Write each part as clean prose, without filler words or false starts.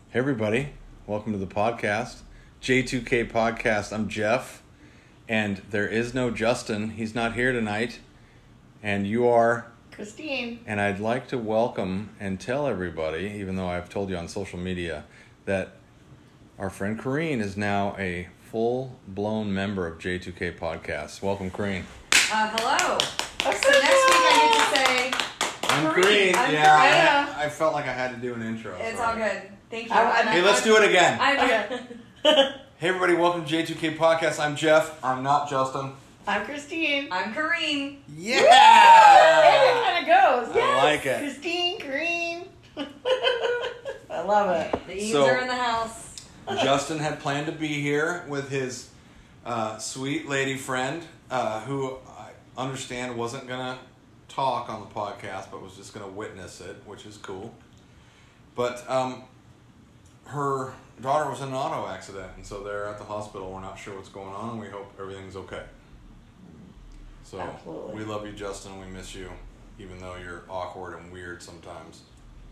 Hey everybody, welcome to the podcast, J2K Podcast. I'm Jeff, and there is no Justin. He's not here tonight, and you are... Christine. And I'd like to welcome and tell everybody, even though I've told you on social media, that our friend Corrine is now a full-blown member of J2K Podcast. Welcome, Corrine. Hello. So next week I get to say... I'm Corrine. Yeah, I felt like I had to do an intro. It's all good. Thank you. Hey, let's do it again. Okay. Hey everybody, welcome to J2K Podcast. I'm Jeff. I'm not Justin. I'm Christine. I'm Corrine. Yeah! It kind of goes. Yes. I like it. Christine Green. I love it. The Eves So- are in the house. Justin had planned to be here with his sweet lady friend, who I understand wasn't going to talk on the podcast, but was just going to witness it, which is cool. But her daughter was in an auto accident, and so they're at the hospital. We're not sure what's going on, and we hope everything's okay. So Absolutely. we love you, Justin. We miss you, even though you're awkward and weird sometimes.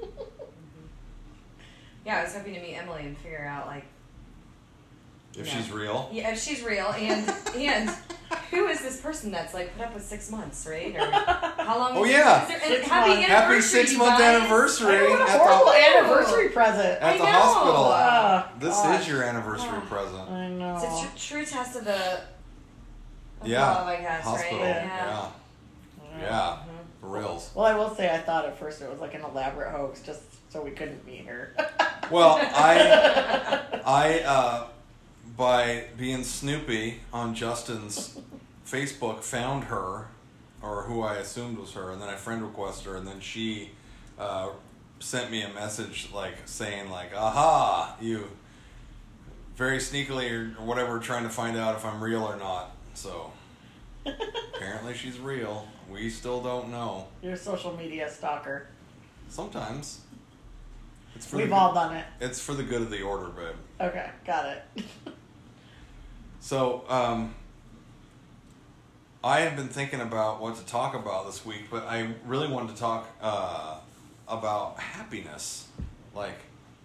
Yeah, I was hoping to meet Emily and figure out, like... If Yeah. she's real. Yeah, if she's real, and who is this person that's, like, put up with 6 months, right? Or how long... Oh, yeah. Is there, and 6 happy months. Happy anniversary, 6-month you guys. anniversary What a at horrible the anniversary present. at the I know. hospital. This gosh. is your anniversary present. I know. It's a true test of the... Of Yeah. love, I guess, Hospital. right? Yeah. Yeah. For reals. Well, I will say I thought at first it was like an elaborate hoax just so we couldn't meet her. Well, I by being Snoopy on Justin's Facebook found her, or who I assumed was her, and then I friend requested her, and then she sent me a message like saying like, "Aha, you very sneakily or whatever, trying to find out if I'm real or not." So apparently she's real. We still don't know. You're a social media stalker. Sometimes it's for We've the, all done it. it's for the good of the order, babe. Okay, got it. So, I have been thinking about what to talk about this week, but I really wanted to talk about happiness, like,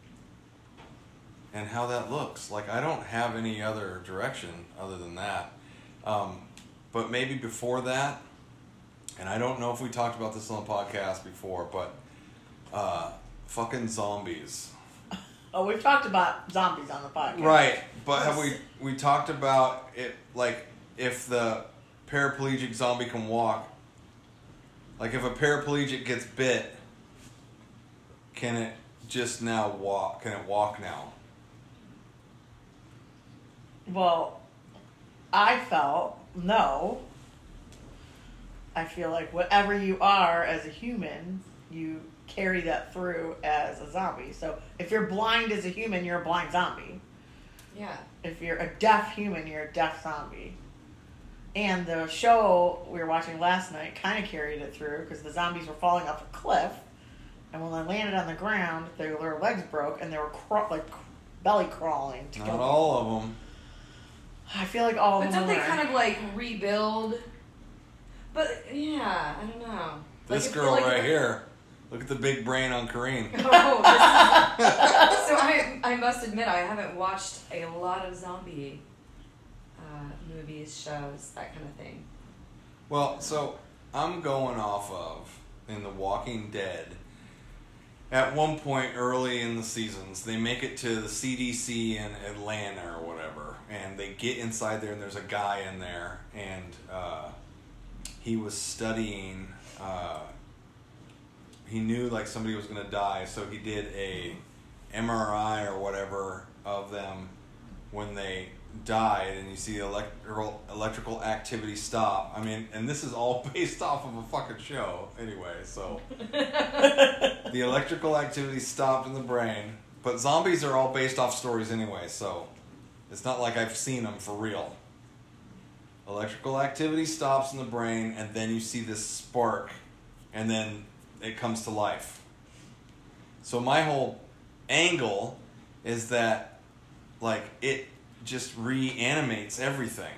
and how that looks. Like, I don't have any other direction other than that. But maybe before that, and I don't know if we talked about this on the podcast before, but fucking zombies. Oh, we've talked about zombies on the podcast. Right, but have we talked about it, like, if the paraplegic zombie can walk, like if a paraplegic gets bit, can it just now walk? Can it walk now? Well, I felt no. I feel like whatever you are as a human, you carry that through as a zombie. So if you're blind as a human, you're a blind zombie. Yeah. If you're a deaf human, you're a deaf zombie. And the show we were watching last night kind of carried it through because the zombies were falling off a cliff, and when they landed on the ground, their legs broke and they were belly crawling to Not kill them. all of them. I feel like all of But them don't they are. kind of, like, rebuild? But, yeah, I don't know. This Like, girl like- right here. Look at the big brain on Corrine. Oh, so I must admit I haven't watched a lot of zombie movies, shows, that kind of thing. Well, so I'm going off of in The Walking Dead. At one point early in the seasons, they make it to the CDC in Atlanta or whatever, and they get inside there, and there's a guy in there, and he was studying. He knew like somebody was going to die, so he did a MRI or whatever of them when they died, and you see electrical activity stop. I mean, and this is all based off of a fucking show anyway, so the electrical activity stopped in the brain, but zombies are all based off stories anyway, so it's not like I've seen them for real. Electrical activity stops in the brain, and then you see this spark, and then it comes to life. So my whole angle is that, like, it just reanimates everything.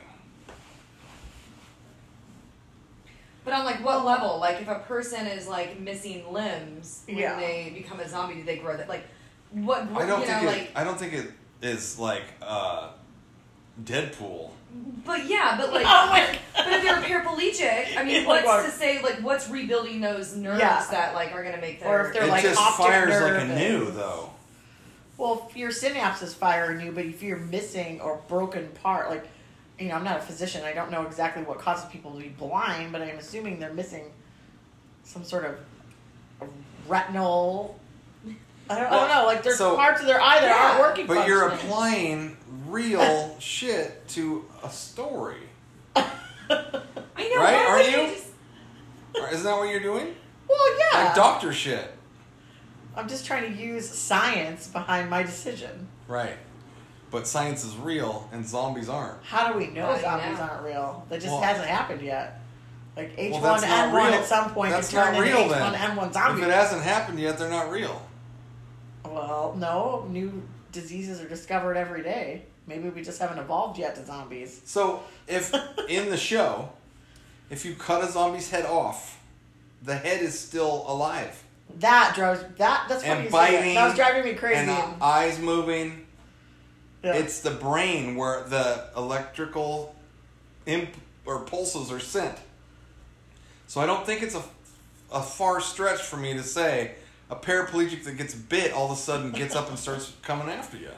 But on like what level? Like if a person is like missing limbs when Yeah. they become a zombie, do they grow that? Like what I don't you think know, it. I don't think it is like Deadpool. But yeah, but like, Oh my but if they're paraplegic, I mean, Like what's what? to say like what's rebuilding those nerves Yeah. that like are gonna make their Or if they're It like just optic fires nerve like a and- new though. Well, if your synapses fire in you, but if you're missing or broken part, like, you know, I'm not a physician. I don't know exactly what causes people to be blind, but I'm assuming they're missing some sort of retinal. I don't know. Like, there's So- parts of their eye that Yeah, aren't working. But you're functionally. applying real shit to a story, I know, Right? why Aren't wouldn't you? they just- isn't that what you're doing? Well, yeah. Like doctor shit, I'm just trying to use science behind my decision. right? But science is real and zombies aren't. How do we know How do you zombies know? aren't real? That just Well- hasn't happened yet. Like Well, that's not H1N1 real. at some point That's could turn not into real then. H1N1 If zombies. it hasn't happened yet, they're not real. Well, no, new diseases are discovered every day. Maybe we just haven't evolved yet to zombies. So if in the show, if you cut a zombie's head off, the head is still alive That's funny and you say that. biting. That was driving me crazy. And eyes moving. Yeah. It's the brain where the electrical or pulses are sent. So I don't think it's a far stretch for me to say a paraplegic that gets bit all of a sudden gets up and starts coming after you.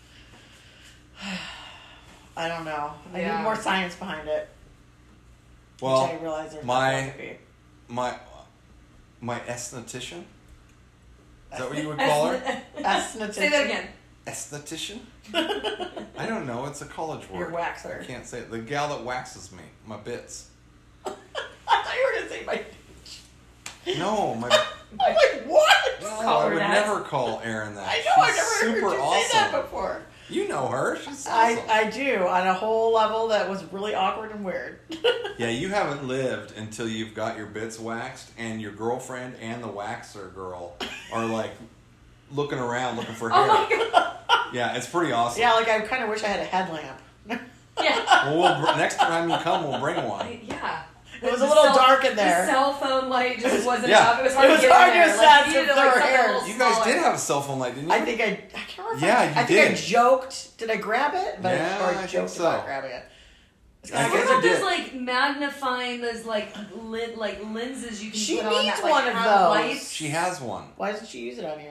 I don't know. I Yeah. need more science behind it. Well, which I realize there's my- not going to be. my esthetician. Is that what you would call her? Esthetician. Say that again. Esthetician? I don't know. It's a college word. Your waxer. I can't say it. The gal that waxes me, my bits. I thought you were going to say my... No, my. I'm like, what? No, Call I her would that. never call Erin that. I know, I've She's never super heard you awesome. say that before. You know her. She's awesome. I do, on a whole level that was really awkward and weird. Yeah, you haven't lived until you've got your bits waxed, and your girlfriend and the waxer girl are like looking around looking for hair. Oh my god. Yeah, it's pretty awesome. Yeah, like I kind of wish I had a headlamp. Yeah. Well, next time you come, we'll bring one. Yeah. It was a little dark in there. The cell phone light just wasn't Yeah. up. It was hard It was to get hard in to there. assess you needed if to, there were something a hairs. little You guys smaller. did have a cell phone light, didn't you? I think I can't remember. Yeah, I you think I did. joked. Did I grab it? But Yeah, or I think joked so. about grabbing it. I What guess about you those did. like magnifying those like lenses you can She put on needs that like one of have those. lights? She has one. Why doesn't she use it on you?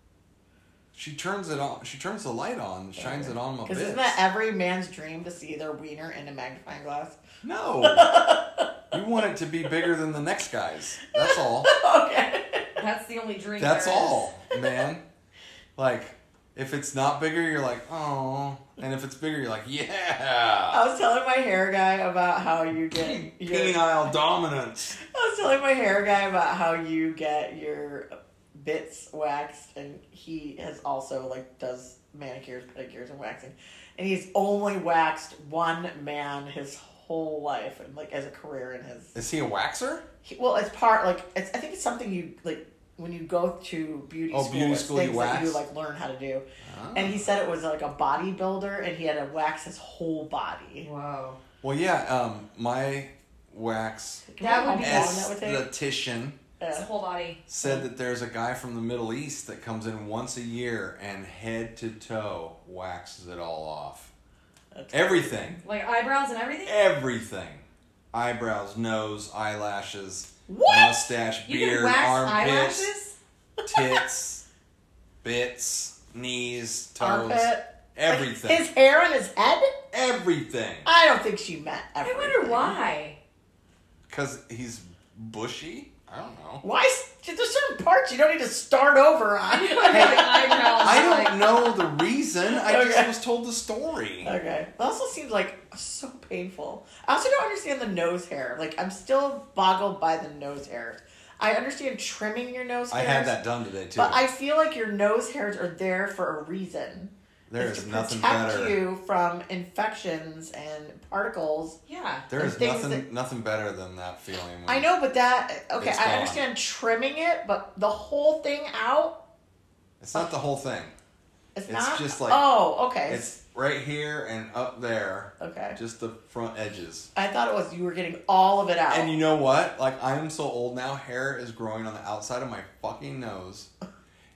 She turns it on. She turns the light on, shines it on my Because bits. isn't that every man's dream to see their wiener in a magnifying glass? No. You want it to be bigger than the next guy's. That's all. Okay. That's the only dream. That's there is. all, man. Like, if it's not bigger, you're like, oh. And if it's bigger, you're like, yeah. I was telling my hair guy about how you get your... Penile dominance. I was telling my hair guy about how you get your bits waxed, and he has also like does manicures, pedicures, and waxing, and he's only waxed one man his whole life, and like as a career in his. Is he a waxer? Well, it's part like it's. I think it's something you like when you go to beauty Oh, school. beauty it's school, things you that you wax? like learn how to do. Oh. And he said it was like a bodybuilder, and he had to wax his whole body. Whoa. Well, yeah, my wax That would be How long that would take? esthetician It's a Yeah. whole body. said that there's a guy from the Middle East that comes in once a year and head to toe waxes it all off. That's- Everything. Like eyebrows and everything? Everything. Eyebrows, nose, eyelashes, What? mustache, You beard, can wax armpits, eyelashes? tits, bits, knees, toes. Armpit. Everything. His hair on his head? Everything. I don't think she meant I everything. wonder why. Because he's bushy? I don't know. Why? There's certain parts you don't need to start over on. Like eyebrows. I like, don't know the reason. I just Okay. was told the story. Okay. It also seems like so painful. I also don't understand the nose hair. Like, I'm still boggled by the nose hairs. I understand trimming your nose I hairs. had that done today too. But I feel like your nose hairs are there for a reason. There It's is to nothing protect better. you from infections and particles. yeah. There and is things nothing better than that feeling. When I know, but that... Okay, It's I gone. understand trimming it, but the whole thing out... It's not the whole thing. It's It's not... just like- Oh, okay. It's right here and up there. Okay. Just the front edges. I thought it was you were getting all of it out. And you know what? Like, I'm so old now, hair is growing on the outside of my fucking nose.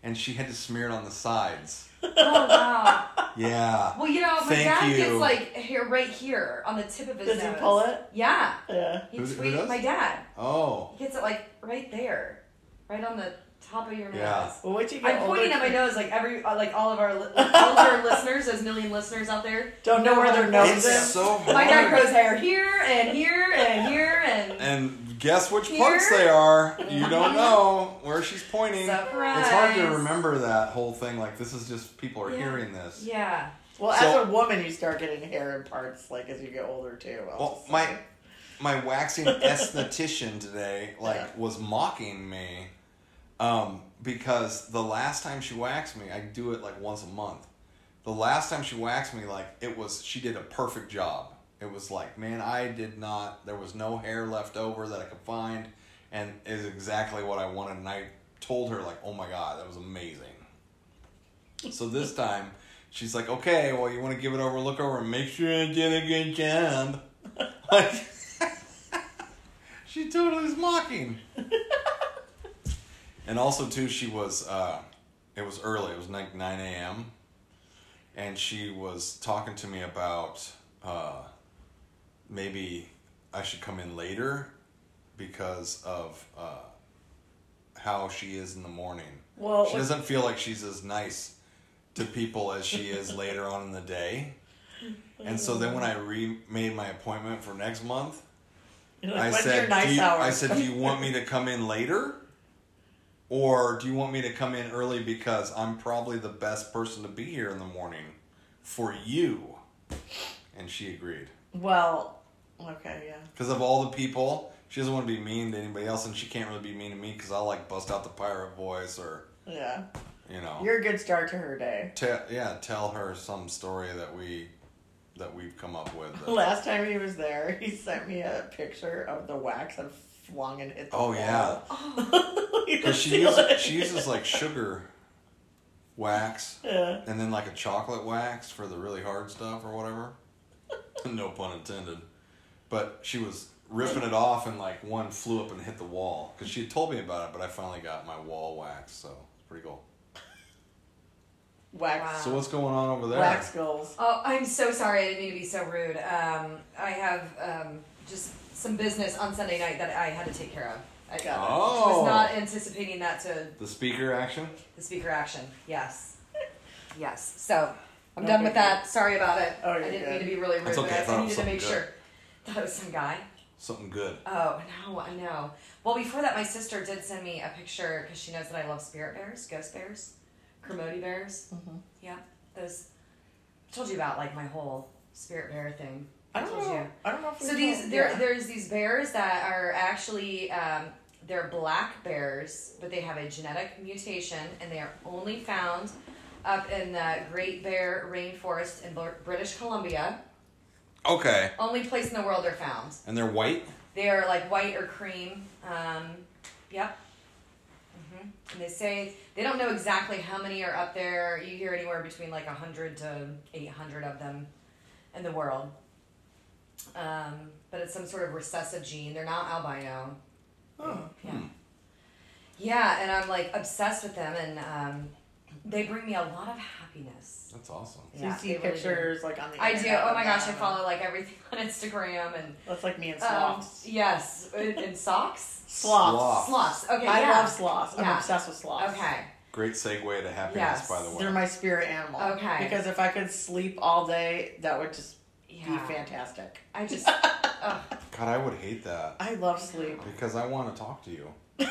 and she had to smear it on the sides. Oh wow. Yeah. Well, my Thank dad you. gets like hair right here on the tip of his Does nose. he pull it? Yeah. Yeah. He Who tweets does? my dad. Oh. He gets it like right there, right on the top of your nose. Yeah. Well, wait till you get I'm older. pointing at my nose like all of our listeners, those million listeners out there. Don't know where their nose It's is. so hard. My dad grows hair here and here and here and And guess which Here? parts they are. You don't know where she's pointing. surprise. It's hard to remember that whole thing. Like, this is just, people are Yeah. hearing this. Yeah. Well, So- as a woman, you start getting hair in parts like as you get older too. Well, my waxing esthetician today, Yeah. was mocking me, because the last time she waxed me, I do it like once a month. The last time she waxed me, she did a perfect job. It was like, man, there was no hair left over that I could find, and it is exactly what I wanted. And I told her, like, oh my God, that was amazing. So this time, she's like, okay, well, you want to give it over, look over, and make sure I did a good job. Like, she totally was mocking. And also, too, she was, it was early. It was like 9 a.m. And she was talking to me about maybe I should come in later because of how she is in the morning. Well, She doesn't feel like she's as nice to people as she is later on in the day. And so then when I made my appointment for next month, You're like, I "When's your said, nice hours?" I said, do you want me to come in later? Or do you want me to come in early because I'm probably the best person to be here in the morning for you? And she agreed. Well, okay, yeah. Because of all the people, she doesn't want to be mean to anybody else, and she can't really be mean to me because I'll like bust out the pirate voice or, Yeah. you know. You're a good start to her day. Tell her some story that we've come up with. Last time he was there, he sent me a picture of the wax and flung and hit the wall. Yeah. Because she uses like sugar wax Yeah. and then like a chocolate wax for the really hard stuff or whatever. No pun intended. But she was ripping it off and like one flew up and hit the wall. Because she had told me about it, but I finally got my wall wax, so it's pretty cool. Wax. Wow. So what's going on over there? Wax goals. Oh, I'm so sorry. I didn't mean to be so rude. I have just some business on Sunday night that I had to take care of. I Oh. was not anticipating that to The speaker action? the speaker action. Yes. Yes. So I'm No done big with that. Sorry about it. Oh, I you're didn't good. mean to be really rude. That's okay. I but thought it I was needed to make something sure. Thought it was some guy. Something good. Oh, no, I know. Well, before that, my sister did send me a picture because she knows that I love spirit bears, ghost bears, Kermode bears. Mhm. Yeah, those. I told you about like my whole spirit bear thing. I don't told know. you. I don't know if we So know. there's these bears that are actually they're black bears, but they have a genetic mutation, and they are only found up in the Great Bear Rainforest in British Columbia. Okay. Only place in the world they're found. And they're white? They are like white or cream. Yep. And they say they don't know exactly how many are up there. You hear anywhere between like 100 to 800 of them in the world. But it's some sort of recessive gene. They're not albino. Oh. Yeah. Yeah, and I'm like obsessed with them, and they bring me a lot of happiness. That's awesome. So Yeah, you see they really do. pictures like on the I do. internet Oh my of gosh, I them. follow like everything on Instagram and That's like me and sloths. yes, in socks. Sloths. Sloths. Okay, I yeah. love sloths. I'm Yeah. obsessed with sloths. Okay. Great segue to happiness, Yes. by the way. They're my spirit animal. Okay. Because if I could sleep all day, that would just Yeah. be fantastic. I just. God, I would hate that. I love sleep. Because I want to talk to you.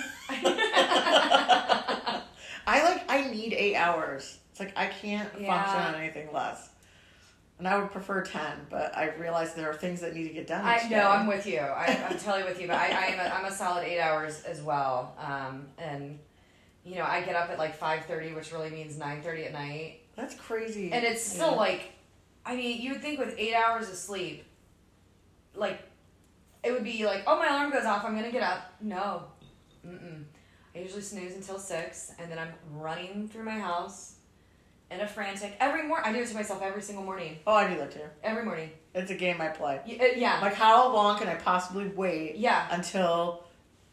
I need 8 hours. It's like I can't Yeah. function on anything less. And I would prefer 10, but I realize there are things that need to get done. I each know. day. I'm with you. I'm totally with you. But I'm a solid 8 hours as well. And you know, I get up at like 5:30, which really means 9:30 at night. That's crazy. And it's still like, I mean, you would think with 8 hours of sleep, like, it would be like, oh, my alarm goes off, I'm going to get up. No. Mm-mm. I usually snooze until 6, and then I'm running through my house in a frantic. Every morning, I do it to myself every single morning. Oh, I do that too. Every morning. It's a game I play. Yeah. Like, how long can I possibly wait Yeah. until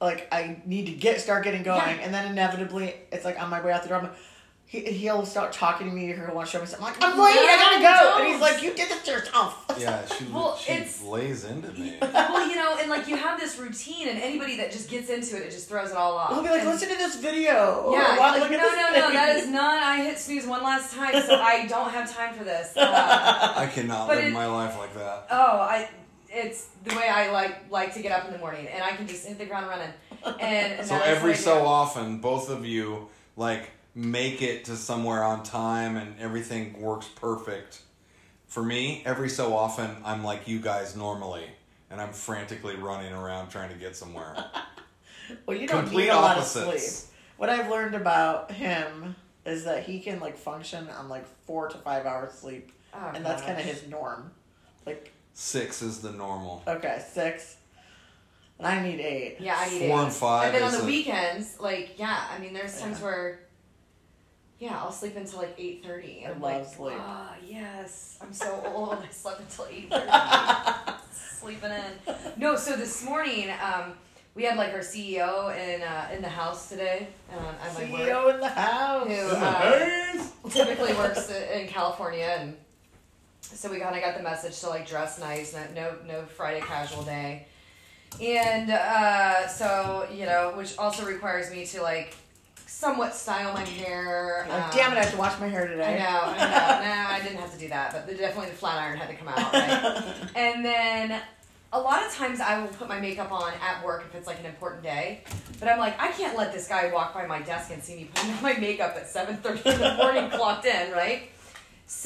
like I need to start getting going, Yeah. and then inevitably it's like on my way out the door, he'll start talking to me, or he'll want to show me something. I'm like, I'm late, I gotta go, and he's like, you did this to yourself. Yeah, Well, she it's- lays into me. Well, you know, and like you have this routine, and anybody that just gets into it, it just throws it all off. He'll be like, And- listen to this video. Yeah, Or, "Wow, like, look no, at this no, thing." that is not. I hit snooze one last time, so I don't have time for this. I cannot But live it- my life like that. It's the way I like to get up in the morning, and I can just hit the ground running. And So that is every what I so do. often, both of you like make it to somewhere on time, and everything works perfect. For me, every so often, I'm like you guys normally, and I'm frantically running around trying to get somewhere. Well, you don't Complete need a lot of opposites. sleep. What I've learned about him is that he can like function on like 4 to 5 hours sleep, Oh, and that's gosh. kind of his norm. Like, 6 is the normal. okay, 6, and I need 8. Yeah, I need 4 8. and 5 And then on is the a- weekends, like, yeah, I mean, there's times Yeah. where, yeah, I'll sleep until like 8:30. I I'm love like, sleep. ah, yes, I'm so old. I slept until 8:30. Sleeping in. No, so this morning, we had like our CEO in the house today at my work. CEO in the house. Who, typically works in California, and so we kind of got the message to like dress nice, no Friday casual day, and so you know, which also requires me to like somewhat style my hair. Like, damn it, I have to wash my hair today. I know. No, I didn't have to do that, but definitely the flat iron had to come out, right? And then a lot of times I will put my makeup on at work if it's like an important day, but I'm like, I can't let this guy walk by my desk and see me putting on my makeup at 7:30 in the morning, clocked in, right? So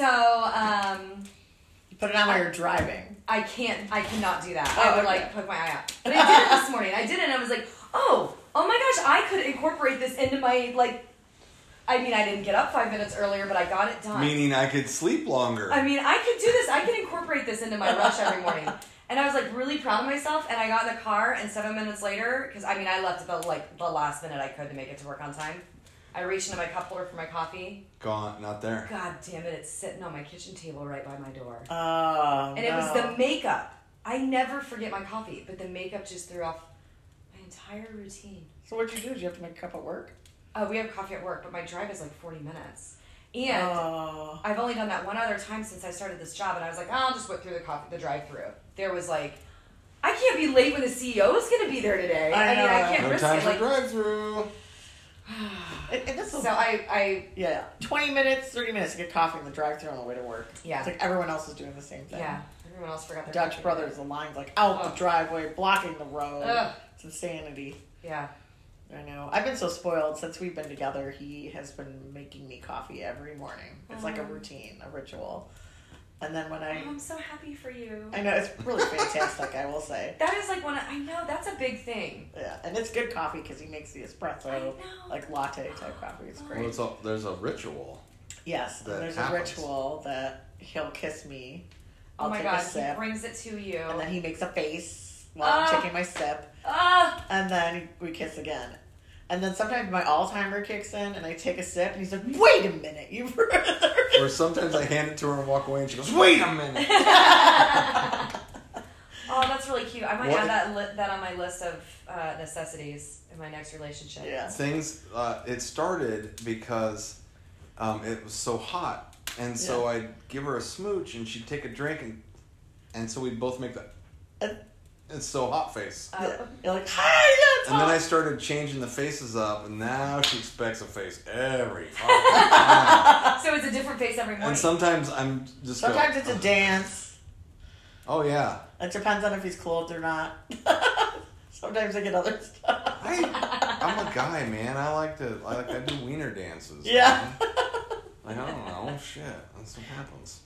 You put it on while you're driving. I cannot do that. Oh, I would okay. like poke my eye out, but I did it this morning. I did it, and I was like, oh my gosh, I could incorporate this into my like. I mean, I didn't get up 5 minutes earlier, but I got it done. Meaning I could sleep longer. I mean, I could do this. I could incorporate this into my rush every morning. And I was like really proud of myself. And I got in the car, and 7 minutes later, because I mean, I left at the last minute I could to make it to work on time. I reached into my cup holder for my coffee. Gone, not there. God damn it! It's sitting on my kitchen table right by my door. Oh, And it was the makeup. I never forget my coffee, but the makeup just threw off my entire routine. So what'd you do? Did you have to make a cup at work? We have coffee at work, but my drive is like 40 minutes. And Oh. I've only done that one other time since I started this job, and I was like, I'll just whip through the drive-through. There was like, I can't be late when the CEO is going to be there today. I mean, know. I can't No risk time it. for Like, drive-through. And this is, so I 20 minutes, 30 minutes to get coffee in the drive-thru on the way to work. Yeah. It's like everyone else is doing the same thing. yeah, everyone else forgot their Dutch coffee. Brothers, the line's like out Ugh. the driveway, blocking the road. Ugh. It's insanity. Yeah. I know. I've been so spoiled since we've been together. He has been making me coffee every morning. It's like a routine, a ritual. And then when Oh, I'm so happy for you. I know, it's really fantastic, I will say. That is like I know, that's a big thing. Yeah, and it's good coffee because he makes the espresso, I know. like latte type coffee. It's great. Well, there's a ritual. Yes, and that there's happens. a ritual that he'll kiss me. I'll Oh my take god, a sip, he brings it to you. and then he makes a face while I'm Ah. taking my sip, Ah! and then we kiss again. And then sometimes my Alzheimer kicks in, and I take a sip, and he's like, "Wait a minute, you further." Or sometimes I hand it to her and walk away, and she goes, "Wait a minute." Oh, that's really cute. I might What- add that on my list of necessities in my next relationship. Yeah. Things. It started because it was so hot, and so I'd give her a smooch, and she'd take a drink, and so we'd both make that. It's so hot face. You're like, "Hi, yeah, it's And then hot." I started changing the faces up, and now she expects a face every fucking time. So it's a different face every morning. And sometimes I'm just go, Sometimes it's a dance. oh yeah. It depends on if he's clothed or not. Sometimes I get other stuff. I'm a guy, man. I do wiener dances. Yeah. man. Like, I don't know. Shit. That's what happens.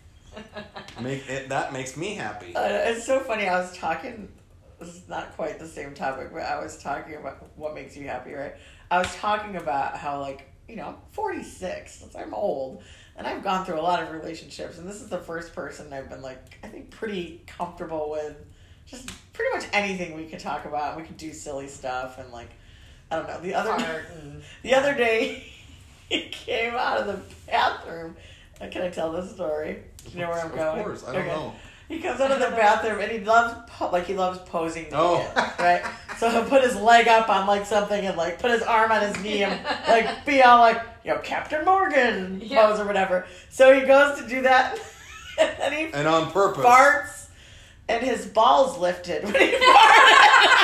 That makes me happy. It's so funny. I was talking. This is not quite the same topic, but I was talking about what makes you happy, right? I was talking about how, like, I'm 46. So I'm old, and I've gone through a lot of relationships, and this is the first person I've been, like, I think pretty comfortable with. Just pretty much anything we could talk about. We could do silly stuff, and like, I don't know. The other day, he came out of the bathroom. Can I tell this story? Do you know where I'm going? Of course. I don't know. He comes out of the bathroom and he loves posing naked, Oh. right? So he'll put his leg up on like something and like put his arm on his knee and like be all like, Captain Morgan pose or whatever. So he goes to do that and he And on purpose. farts and his balls lifted when he farted.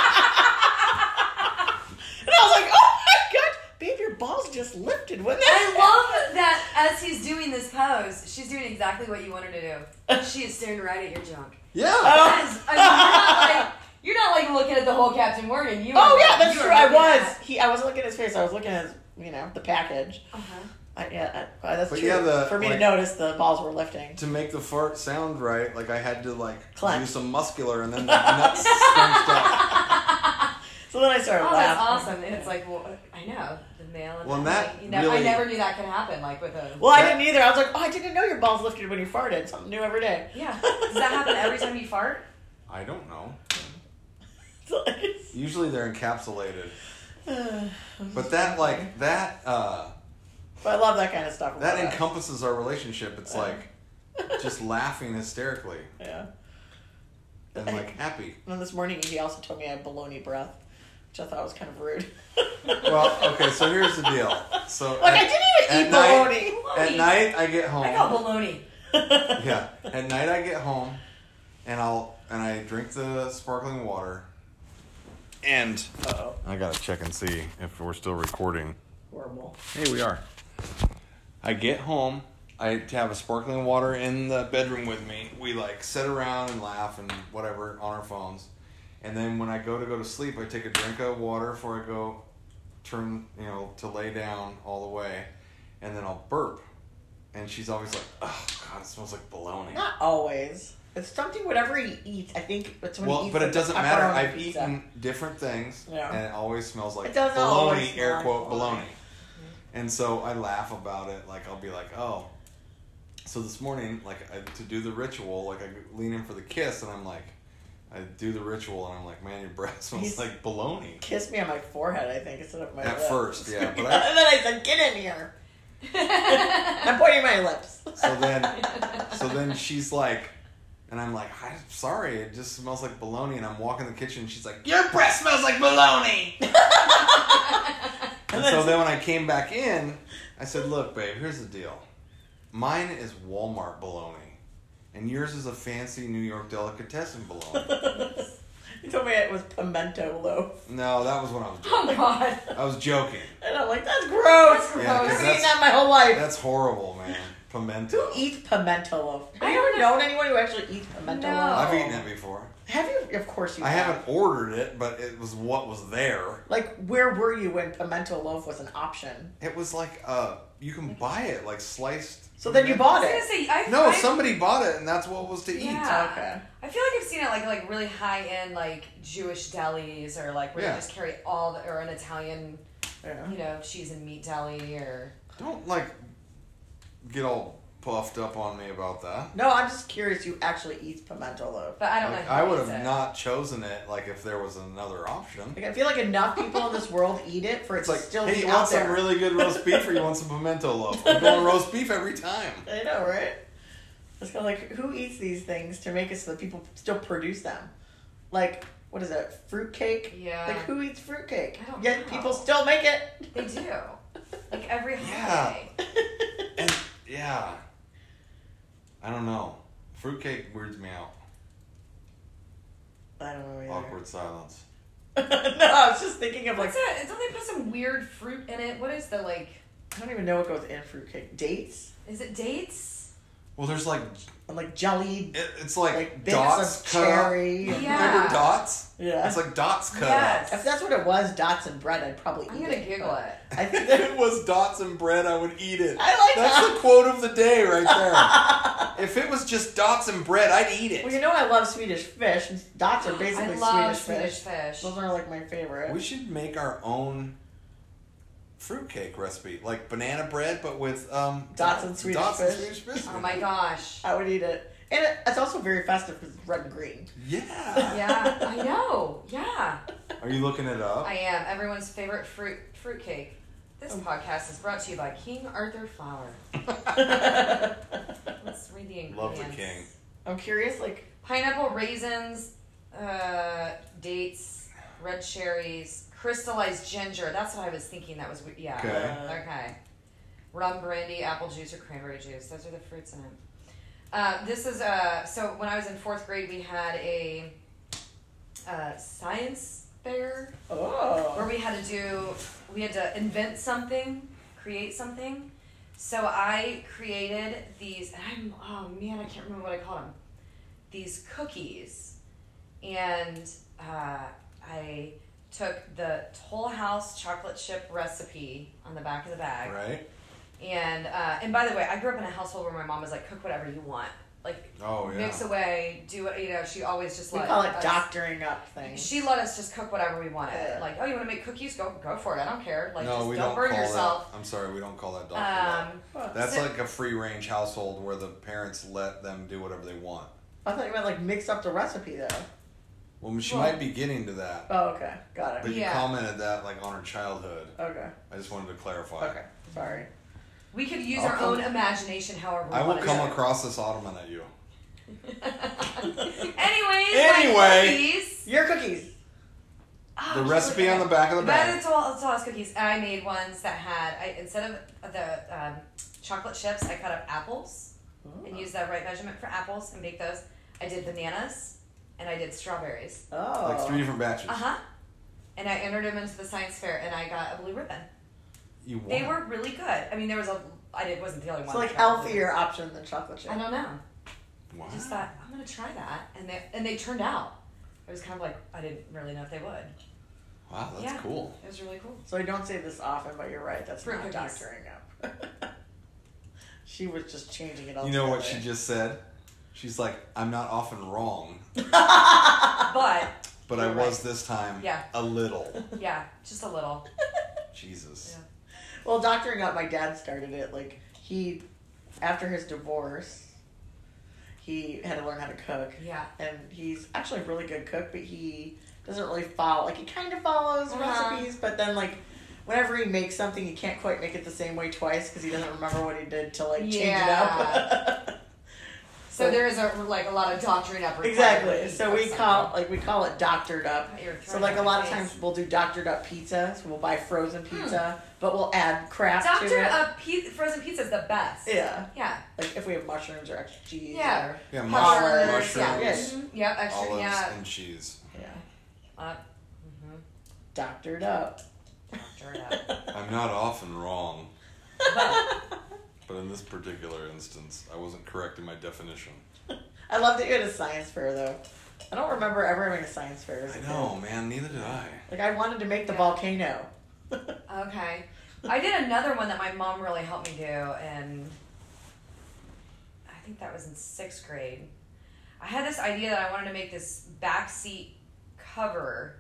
And I was like, oh my god, babe, your balls just lifted when I love that as he's doing this pose, she's doing exactly what you want her to do. She is staring right at your junk. Yeah. That is, I mean, you're not like looking at the whole Captain Morgan. You Oh are, yeah, that's you true. are I looking was. at- I wasn't looking at his face. I was looking at his, the package. Uh-huh. That's But true. yeah, For me to like- notice the balls were lifting. To make the fart sound right, like I had to Clench. do some muscular and then the nuts scrunched up. So then I started Oh, that's laughing. awesome. And it's like, well, I know the male. And Well, the that I really- never knew that could happen. Like with a. Well, I That- didn't either. I was like, I didn't know your balls lifted when you farted. Something new every day. Yeah. Does that happen every time you fart? I don't know. So it's- Usually they're encapsulated. But that But I love that kind of stuff. that about encompasses our relationship. It's like just laughing hysterically Yeah. and like happy. And then this morning he also told me I have baloney breath, which I thought was kind of rude. Well, okay, so here's the deal. So Like, I didn't even eat bologna. At night I get home. I got baloney. Yeah. At night I get home and I drink the sparkling water. And Uh-oh. I gotta check and see if we're still recording. Horrible. Hey, we are. I get home. I have a sparkling water in the bedroom with me. We like sit around and laugh and whatever on our phones. And then when I go to sleep, I take a drink of water before I go to lay down all the way. And then I'll burp. And she's always like, oh, God, it smells like bologna. Not always. It's something whatever he eats. I think it's when he Well, eats but like it doesn't the matter. pepperoni I've pizza. eaten different things, Yeah. and it always smells like It doesn't always bologna, smell air like quote, bologna. bologna. And so I laugh about it. Like, I'll be like, oh. So this morning, to do the ritual, I lean in for the kiss, and I'm like, I do the ritual, and I'm like, man, your breath smells He's- like bologna. Kissed me on my forehead, I think, instead of my At lips. first, yeah, but and then I said, get in here. I'm pointing my lips. So then she's like, and I'm like, I'm sorry, it just smells like bologna. And I'm walking the kitchen, and she's like, your breath smells like bologna. And so then when I came back in, I said, look, babe, here's the deal. Mine is Walmart bologna, and yours is a fancy New York delicatessen bologna. You told me it was pimento loaf. No, that was when I was Oh joking. God. I was joking. And I'm like, that's gross. That's gross. Yeah, 'cause I've been eating that's- that my whole life. That's horrible, man. Pimento. Who eats pimento loaf? Have I you ever don't know. known anyone who actually eats pimento No. loaf? I've eaten it before. Have you? Of course you I have. haven't ordered it, but it was what was there. Like, where were you when pimento loaf was an option? It was like, you can buy it, like sliced. So then you I bought was gonna it. say No, somebody bought it, and that's what was to eat. Yeah. Okay. I feel like I've seen it like really high end like Jewish delis or like where Yeah. they just carry all the, or an Italian Yeah. cheese and meat deli or Don't get all puffed up on me about that. No, I'm just curious who actually eats pimento loaf. but I don't Like, know. I who would eats have it. not chosen it if there was another option. Like, I feel like enough people in this world eat it for it It's to like, still hey, be you out want there. some really good roast beef or you want some pimento loaf? I'm going roast beef every time. I know, right? It's kind of like, who eats these things to make it so that people still produce them? Like, what is it? Fruitcake? Yeah. Like, who eats fruitcake? I don't Yet know. people still make it. They do. Like every Yeah. holiday. And, yeah. I don't know. Fruitcake weirds me out. I don't know either. Awkward silence. No, I was just thinking of What's like, that? Don't they put some weird fruit in it? What is the like? I don't even know what goes in fruitcake. Dates? Is it dates? Well, there's And like jellied, it's like, like bits dots of cut up. cherry. and- Yeah. Remember dots? Yeah. It's like dots cut Yes. If that's what it was, dots and bread, I'd probably I'm eat gonna it. Google but it. I think up. that If it was dots and bread, I would eat it. I like That's that. the quote of the day right there. If it was just dots and bread, I'd eat it. Well, you know I love Swedish fish. And dots are I basically love Swedish Swedish fish. fish. Those are like my favorite. We should make our own fruitcake recipe, like banana bread, but with Dots and Swedish and fish. Swedish fish. Oh my gosh. I would eat it. And it's also very festive because it's red and green. Yeah. Yeah, I know. Yeah, Are you looking it up? I am. Everyone's favorite fruitcake. This podcast is brought to you by King Arthur Flour. Let's read the ingredients. Love the king. I'm curious, like, pineapple, raisins, dates, red cherries, crystallized ginger. That's what I was thinking. That was yeah. Okay. Rum, brandy, apple juice, or cranberry juice. Those are the fruits in it. This is so when I was in 4th grade, we had a science fair where we had to invent something, create something. So I created these, and I can't remember what I called them. These cookies, and I took the Toll House chocolate chip recipe on the back of the bag. Right. And by the way, I grew up in a household where my mom was like, cook whatever you want. Like, mix away, do what, she always just let us. We call it doctoring up things. She let us just cook whatever we wanted. Yeah. Like, you want to make cookies? Go for it. I don't care. Like, no, don't burn yourself. I'm sorry, we don't call that doctoring up. That's like a free-range household where the parents let them do whatever they want. I thought you meant, like, mix up the recipe, though. Well, she might be getting to that. Oh, okay. Got it. But you commented that, like, on her childhood. Okay. I just wanted to clarify. Okay. Sorry. We could use our own imagination however we want. I will come to. across this ottoman at you. Anyway, your cookies. The recipe on the back of the bag. It's all cookies. I made ones that had, instead of the chocolate chips, I cut up apples and used that right measurement for apples and baked those. I did bananas and I did strawberries. Oh. Like 3 different batches. And I entered them into the science fair and I got a blue ribbon. You won. They were really good. I mean, there was wasn't the only one. It's like healthier option than chocolate chip. I don't know. Wow. I just thought, I'm going to try that. And they turned out. It was kind of like, I didn't really know if they would. Wow, that's cool. It was really cool. So I don't say this often, but you're right. That's fruit not cookies. Doctoring up. She was just changing it all. You know what she just said? She's like, I'm not often wrong. But I was this time a little. Yeah, just a little. Jesus. Yeah. Well, doctoring up, my dad started it. Like, after his divorce, he had to learn how to cook. Yeah. And he's actually a really good cook, but he doesn't really follow. Like, he kind of follows recipes, but then, like, whenever he makes something, he can't quite make it the same way twice because he doesn't remember what he did to, like, change it up. So there is a lot of doctoring up. Exactly. So we call it doctored up. So like a lot of times we'll do doctored up pizza. So we'll buy frozen pizza, but we'll add crap to it. Doctored up frozen pizza is the best. Yeah. Yeah. Like if we have mushrooms or extra cheese. Yeah. Or mushrooms. Yeah. Extra. Olives and cheese. Yeah. Doctored up. Doctored up. I'm not often wrong. But in this particular instance, I wasn't correct in my definition. I love that you had a science fair, though. I don't remember ever having a science fair as a kid. I know, man. Neither did I. Like, I wanted to make the volcano. Okay. I did another one that my mom really helped me do, and I think that was in 6th grade. I had this idea that I wanted to make this backseat cover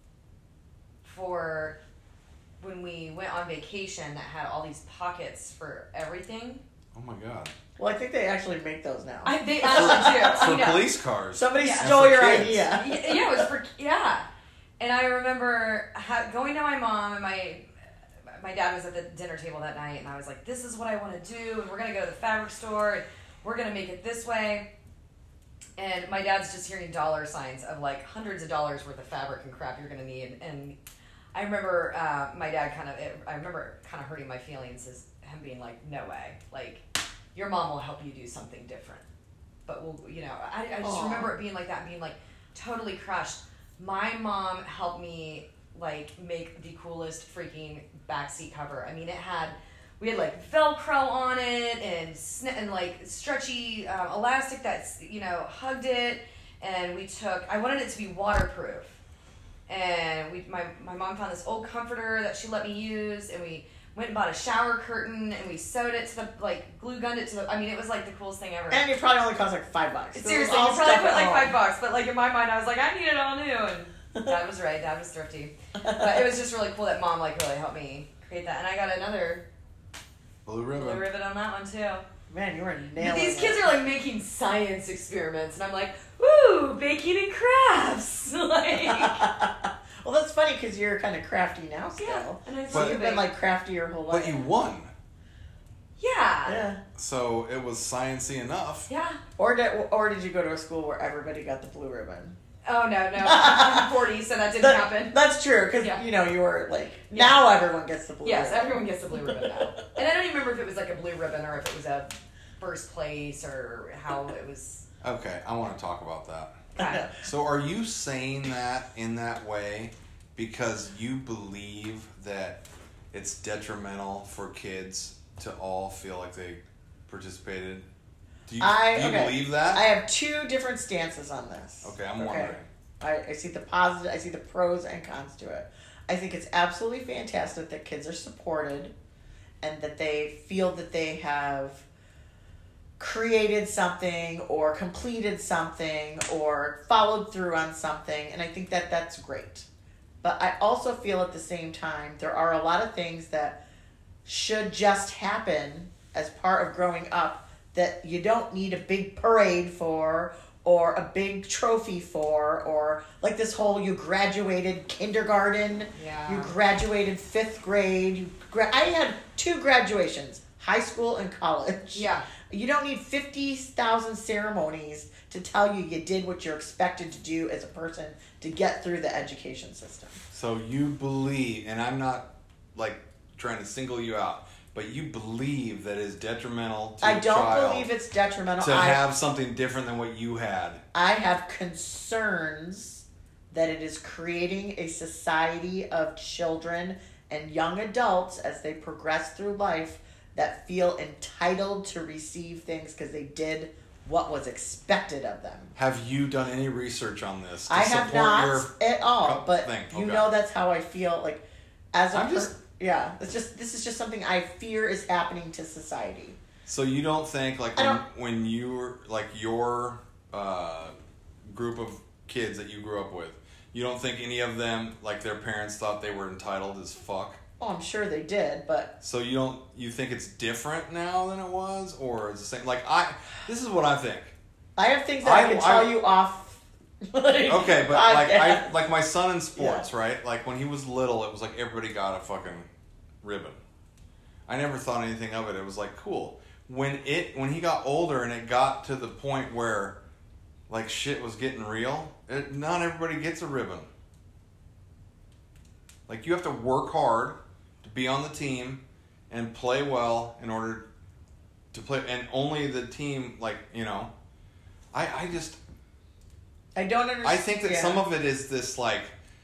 for when we went on vacation that had all these pockets for everything. Oh my god. Well, I think they actually make those now. They actually do. For police cars. Somebody stole your idea. Yeah, it was for, And I remember going to my mom, and my dad was at the dinner table that night, and I was like, this is what I want to do, and we're going to go to the fabric store, and we're going to make it this way. And my dad's just hearing dollar signs of like hundreds of dollars worth of fabric and crap you're going to need. And I remember my dad kind of hurting my feelings, as him being like, no way. Like, your mom will help you do something different. But I just remember it being like that, being like totally crushed. My mom helped me like make the coolest freaking backseat cover. I mean, we had like Velcro on it and like stretchy elastic that's, hugged it. And I wanted it to be waterproof. And my mom found this old comforter that she let me use, and we went and bought a shower curtain, and we sewed it to the, like, glue gunned it to the, I mean, it was like the coolest thing ever. And it probably only cost like $5. Seriously, you probably put like $5, but like in my mind I was like, I need it all new, and Dad was right, Dad was thrifty. But it was just really cool that Mom like really helped me create that, and I got another blue ribbon on that one too. Man, you were nailing These kids are like making science experiments, and I'm like, woo, baking and crafts. Like, well, that's funny because you're kind of crafty now still. Yeah, and so you've been like crafty your whole life. But you won. Yeah. Yeah. So it was sciencey enough. Yeah. Or did you go to a school where everybody got the blue ribbon? Oh, no. I'm 40, so that didn't happen. That's true, because, Yeah. you were like, now everyone gets the blue Yes, ribbon. everyone gets the blue ribbon now. And I don't even remember if it was like a blue ribbon or if it was a first place or how it was. Okay, I want to talk about that. Okay. So are you saying that in that way because you believe that it's detrimental for kids to all feel like they participated? Do you believe that? I have two different stances on this. Okay, I'm wondering. I see the positive, I see the pros and cons to it. I think it's absolutely fantastic that kids are supported and that they feel that they have created something or completed something or followed through on something, and I think that that's great. But I also feel at the same time there are a lot of things that should just happen as part of growing up that you don't need a big parade for or a big trophy for, or like this whole you graduated kindergarten, Yeah. you graduated 5th grade, I had 2 graduations, high school and college. Yeah. You don't need 50,000 ceremonies to tell you did what you're expected to do as a person to get through the education system. So you believe, and I'm not like trying to single you out, but you believe that is detrimental to I a don't child believe it's detrimental. to have something different than what you had. I have concerns that it is creating a society of children and young adults as they progress through life that feel entitled to receive things because they did what was expected of them. Have you done any research on this? To I have support not your at all, but thing? you Okay. know that's how I feel. Like as a I'm just- yeah, this is just something I fear is happening to society. So you don't think like when you were like your group of kids that you grew up with, you don't think any of them like their parents thought they were entitled as fuck? Oh, I'm sure they did, but So you think it's different now than it was, or it's the same? Like this is what I think. I have things that I can tell you off. Okay, but podcast. like my son in sports, right? Like when he was little, it was like everybody got a fucking ribbon. I never thought anything of it. It was like cool. When he got older and it got to the point where like shit was getting real, not everybody gets a ribbon. Like you have to work hard to be on the team and play well in order to play, and only the team, like, I just I don't understand. I think that some of it is this like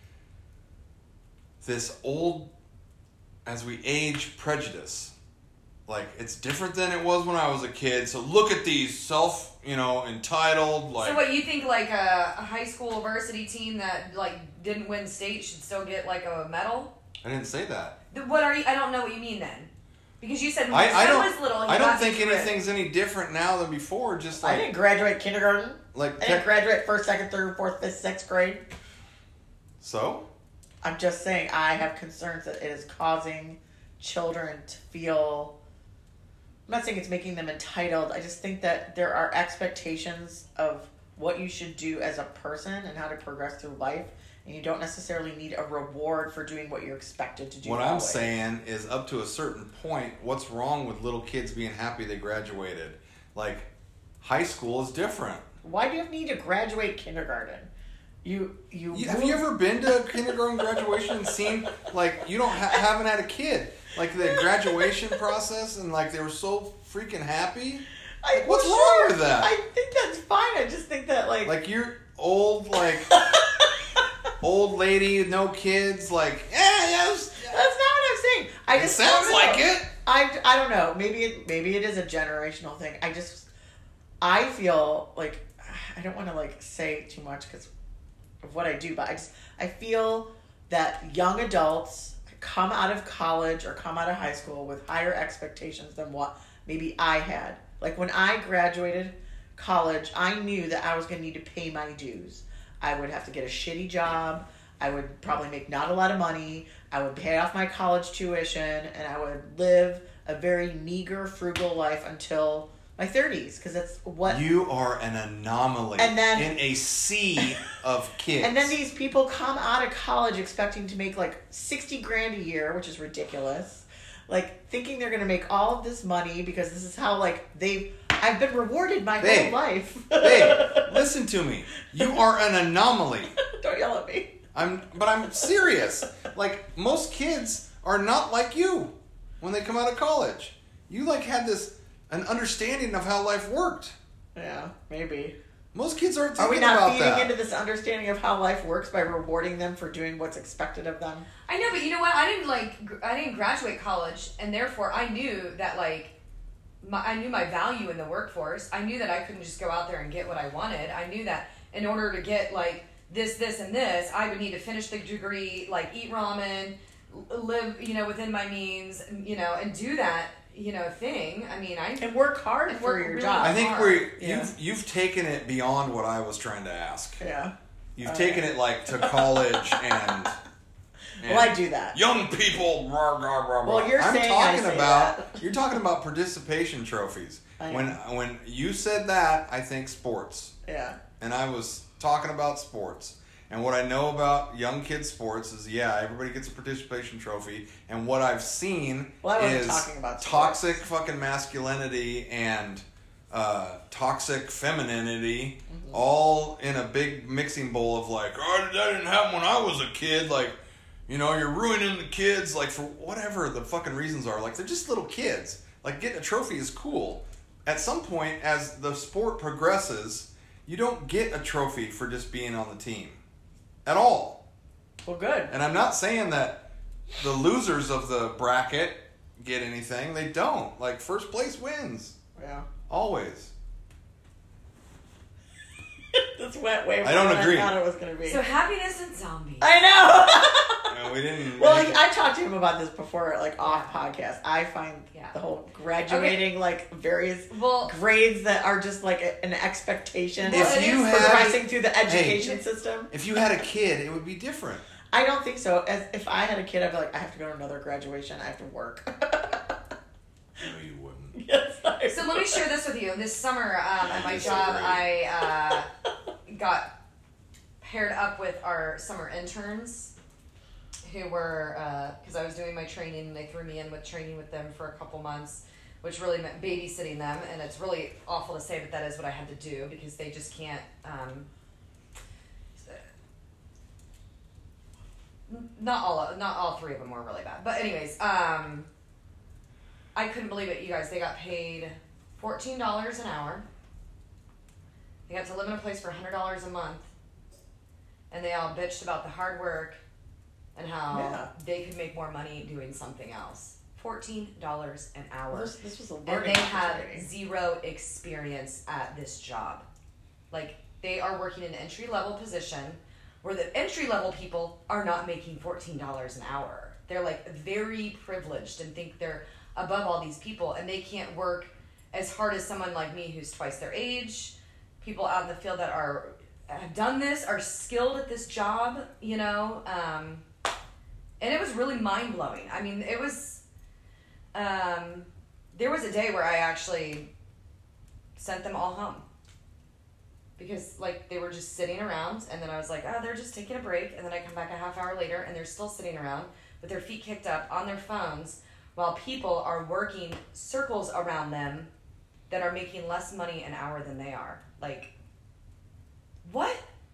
this old, as we age, prejudice. Like it's different than it was when I was a kid. So look at these entitled like. So what, you think like a high school varsity team that like didn't win state should still get like a medal? I didn't say that. What are you? I don't know what you mean then. Because you said when I your son don't. was little, I don't think anything's any different now than before. Just like I didn't graduate kindergarten. like I didn't graduate 1st, 2nd, 3rd, 4th, 5th, 6th grade. So I'm just saying I have concerns that it is causing children to feel. I'm not saying it's making them entitled. I just think that there are expectations of what you should do as a person and how to progress through life, and you don't necessarily need a reward for doing what you're expected to do. what I'm saying is, up to a certain point, what's wrong with little kids being happy they graduated? Like, high school is different. Why do you need to graduate kindergarten? Have you ever been to a kindergarten graduation and seen, like, you don't haven't had a kid, like the graduation process, and like they were so freaking happy? What's wrong with that? I think that's fine. I just think that like you're old, like old lady, no kids, like that's not what I'm saying. it sounds like it. I don't know. Maybe it is a generational thing. I feel like I don't want to like say too much because of what I do, but I feel that young adults come out of college or come out of high school with higher expectations than what maybe I had. Like when I graduated college, I knew that I was going to need to pay my dues. I would have to get a shitty job. I would probably make not a lot of money. I would pay off my college tuition, and I would live a very meager, frugal life until my 30s, because that's what... You are an anomaly And then- in a sea of kids. And then these people come out of college expecting to make like $60,000 a year, which is ridiculous. like thinking they're gonna make all of this money because this is how like I've been rewarded my Babe. whole life. Hey, listen to me. You are an anomaly. Don't yell at me. But I'm serious. Like, most kids are not like you when they come out of college. You like had an understanding of how life worked. Yeah, maybe. Most kids aren't Are thinking we not about feeding that. into this understanding of how life works by rewarding them for doing what's expected of them? I know, but you know what? I didn't graduate college, and therefore I knew that I knew my value in the workforce. I knew that I couldn't just go out there and get what I wanted. I knew that in order to get like this, and this, I would need to finish the degree, like eat ramen, live, within my means, and do that, thing. I mean, and work hard for your really job. I think Yeah. you've taken it beyond what I was trying to ask. Yeah. You've taken it like to college and Well, I do that. young people. Rah, rah, rah, rah. Well, you're I'm saying talking I say about that. you're talking about participation trophies. I When you said that, I think sports, Yeah. and I was talking about sports. And what I know about young kids sports is, everybody gets a participation trophy. And what I've seen Well, I wasn't is talking about sports. toxic fucking masculinity and toxic femininity all in a big mixing bowl of like, oh, that didn't happen when I was a kid. Like, you're ruining the kids, like, for whatever the fucking reasons are. Like, they're just little kids. Like, getting a trophy is cool. At some point, as the sport progresses, you don't get a trophy for just being on the team. At all. Well, good. And I'm not saying that the losers of the bracket get anything. They don't. Like, first place wins. Yeah. Always. This went way more I don't than agree. I thought it was going to be. So happiness and zombies. I know. No, we didn't. Well, I talked to him about this before, like off podcast. I find Yeah. the whole graduating, like various Well- grades that are just like an expectation Well, of it is progressing through the education system. If you had a kid, it would be different. I don't think so. As if I had a kid, I'd be like, I have to go to another graduation. I have to work. No, you wouldn't. Yes. I So let me would. share this with you. This summer at my Disagree. job, I got paired up with our summer interns who were, because I was doing my training and they threw me in with training with them for a couple months, which really meant babysitting them. And it's really awful to say, but that is what I had to do because they just can't, not all three of them were really bad. But anyways, I couldn't believe it, you guys. They got paid $14 an hour. They got to live in a place for $100 a month. And they all bitched about the hard work and how they could make more money doing something else. $14 an hour. This was a And learning they had opportunity. zero experience at this job. Like, they are working in an entry-level position where the entry-level people are not making $14 an hour. They're, like, very privileged and think they're above all these people, and they can't work as hard as someone like me who's twice their age. People out in the field that have done this, are skilled at this job, and it was really mind-blowing. I mean, it was, there was a day where I actually sent them all home because, like, they were just sitting around, and then I was like, oh, they're just taking a break, and then I come back a half hour later, and they're still sitting around with their feet kicked up on their phones while people are working circles around them that are making less money an hour than they are. Like, what?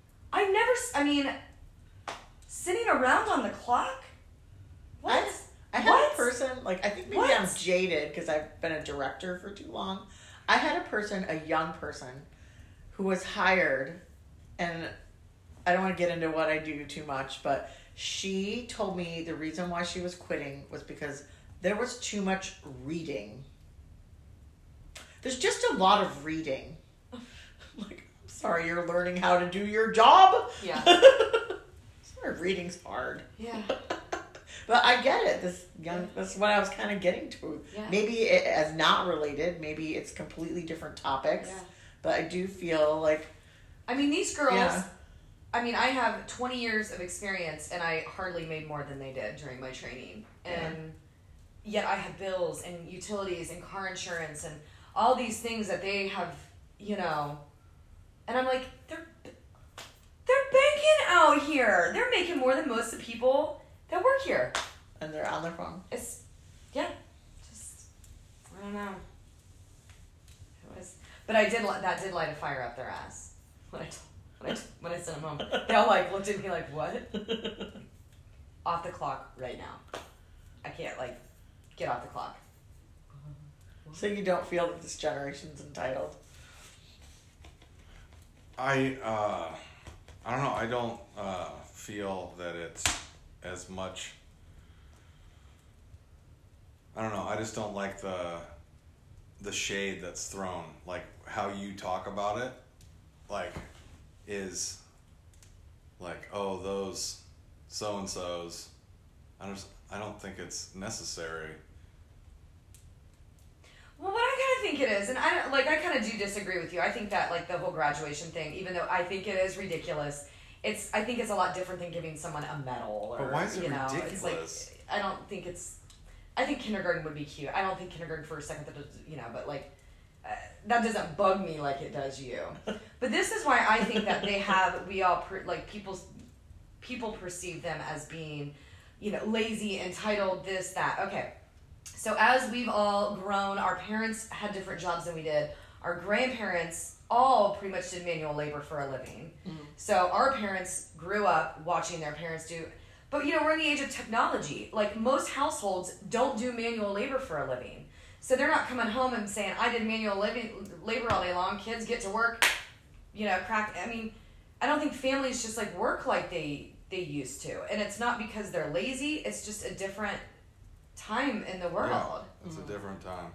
Sitting around on the clock? What? I had What? a person, like, I think maybe What? I'm jaded because I've been a director for too long. I had a person, a young person, who was hired, and I don't want to get into what I do too much, but she told me the reason why she was quitting was because there was too much reading. There's just a lot of reading. Like, I'm sorry, you're learning how to do your job? Yeah. Sorry, reading's hard. Yeah. But I get it. That's what I was kind of getting to. Yeah. Maybe it as not related. Maybe it's completely different topics. Yeah. But I do feel like I mean, these girls, Yeah. I have 20 years of experience and I hardly made more than they did during my training. And yet I have bills and utilities and car insurance and all these things that they have, and I'm like, they're banking out here. They're making more than most of the people that work here. and they're on their phone. It's, yeah. I don't know. It was, but that did light a fire up their ass when I sent them home. They all like looked at me like, what? Off the clock right now. I can't get off the clock. So you don't feel that this generation's entitled? I don't know. I don't feel that it's as much. I don't know. I just don't like the shade that's thrown. Like how you talk about it, is like, oh, those so and so's. I don't think it's necessary. Well, what I kind of think it is, and I kind of do disagree with you. I think that the whole graduation thing, even though I think it is ridiculous, I think it's a lot different than giving someone a medal or But why is it ridiculous? ridiculous? I don't think it's. I think kindergarten would be cute. I don't think kindergarten first, second, third, but that doesn't bug me like it does you. But this is why I think that people perceive them as being, lazy, entitled, this, that. Okay. So as we've all grown, our parents had different jobs than we did. Our grandparents all pretty much did manual labor for a living. Mm-hmm. So our parents grew up watching their parents do. But, we're in the age of technology. Most households don't do manual labor for a living. So they're not coming home and saying, I did manual labor all day long. Kids get to work, crack. I mean, I don't think families just work like they used to. And it's not because they're lazy. It's just a different time in the world. Yeah, it's a different time.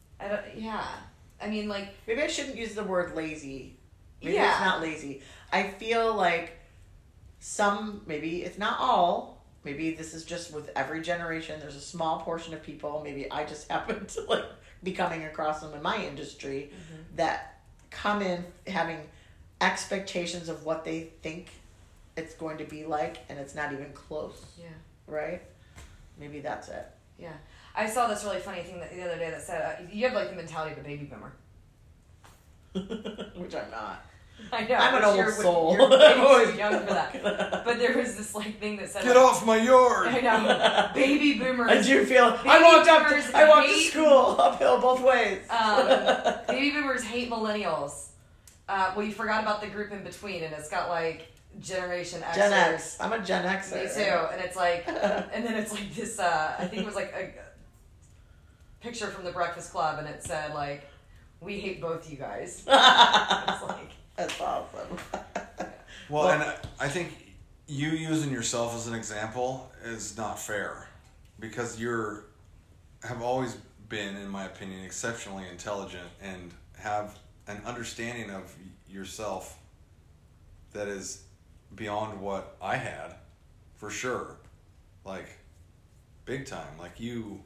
I mean, maybe I shouldn't use the word lazy. Maybe yeah. It's not lazy. I feel like maybe it's not all, maybe this is just with every generation, there's a small portion of people, maybe I just happen to be coming across them in my industry, mm-hmm. that come in having expectations of what they think it's going to be like, and it's not even close. Yeah. Right? Maybe that's it. Yeah. I saw this really funny thing the other day that said, you have the mentality of a baby boomer. Which I'm not. I know. I'm an old soul. You're way too young for that. But there was this thing that said, get off my yard. I know. Baby boomers. I do feel. I walked to school uphill both ways. Baby boomers hate millennials. Well, you forgot about the group in between, and it's got Generation X. Gen X. I'm a Gen Xer. Me too. And it's and then it's this. I think it was a picture from the Breakfast Club, and it said we hate both you guys. It's that's awesome. Well, and I think you using yourself as an example is not fair, because have always been, in my opinion, exceptionally intelligent and have an understanding of yourself that is beyond what I had, for sure. Big time. You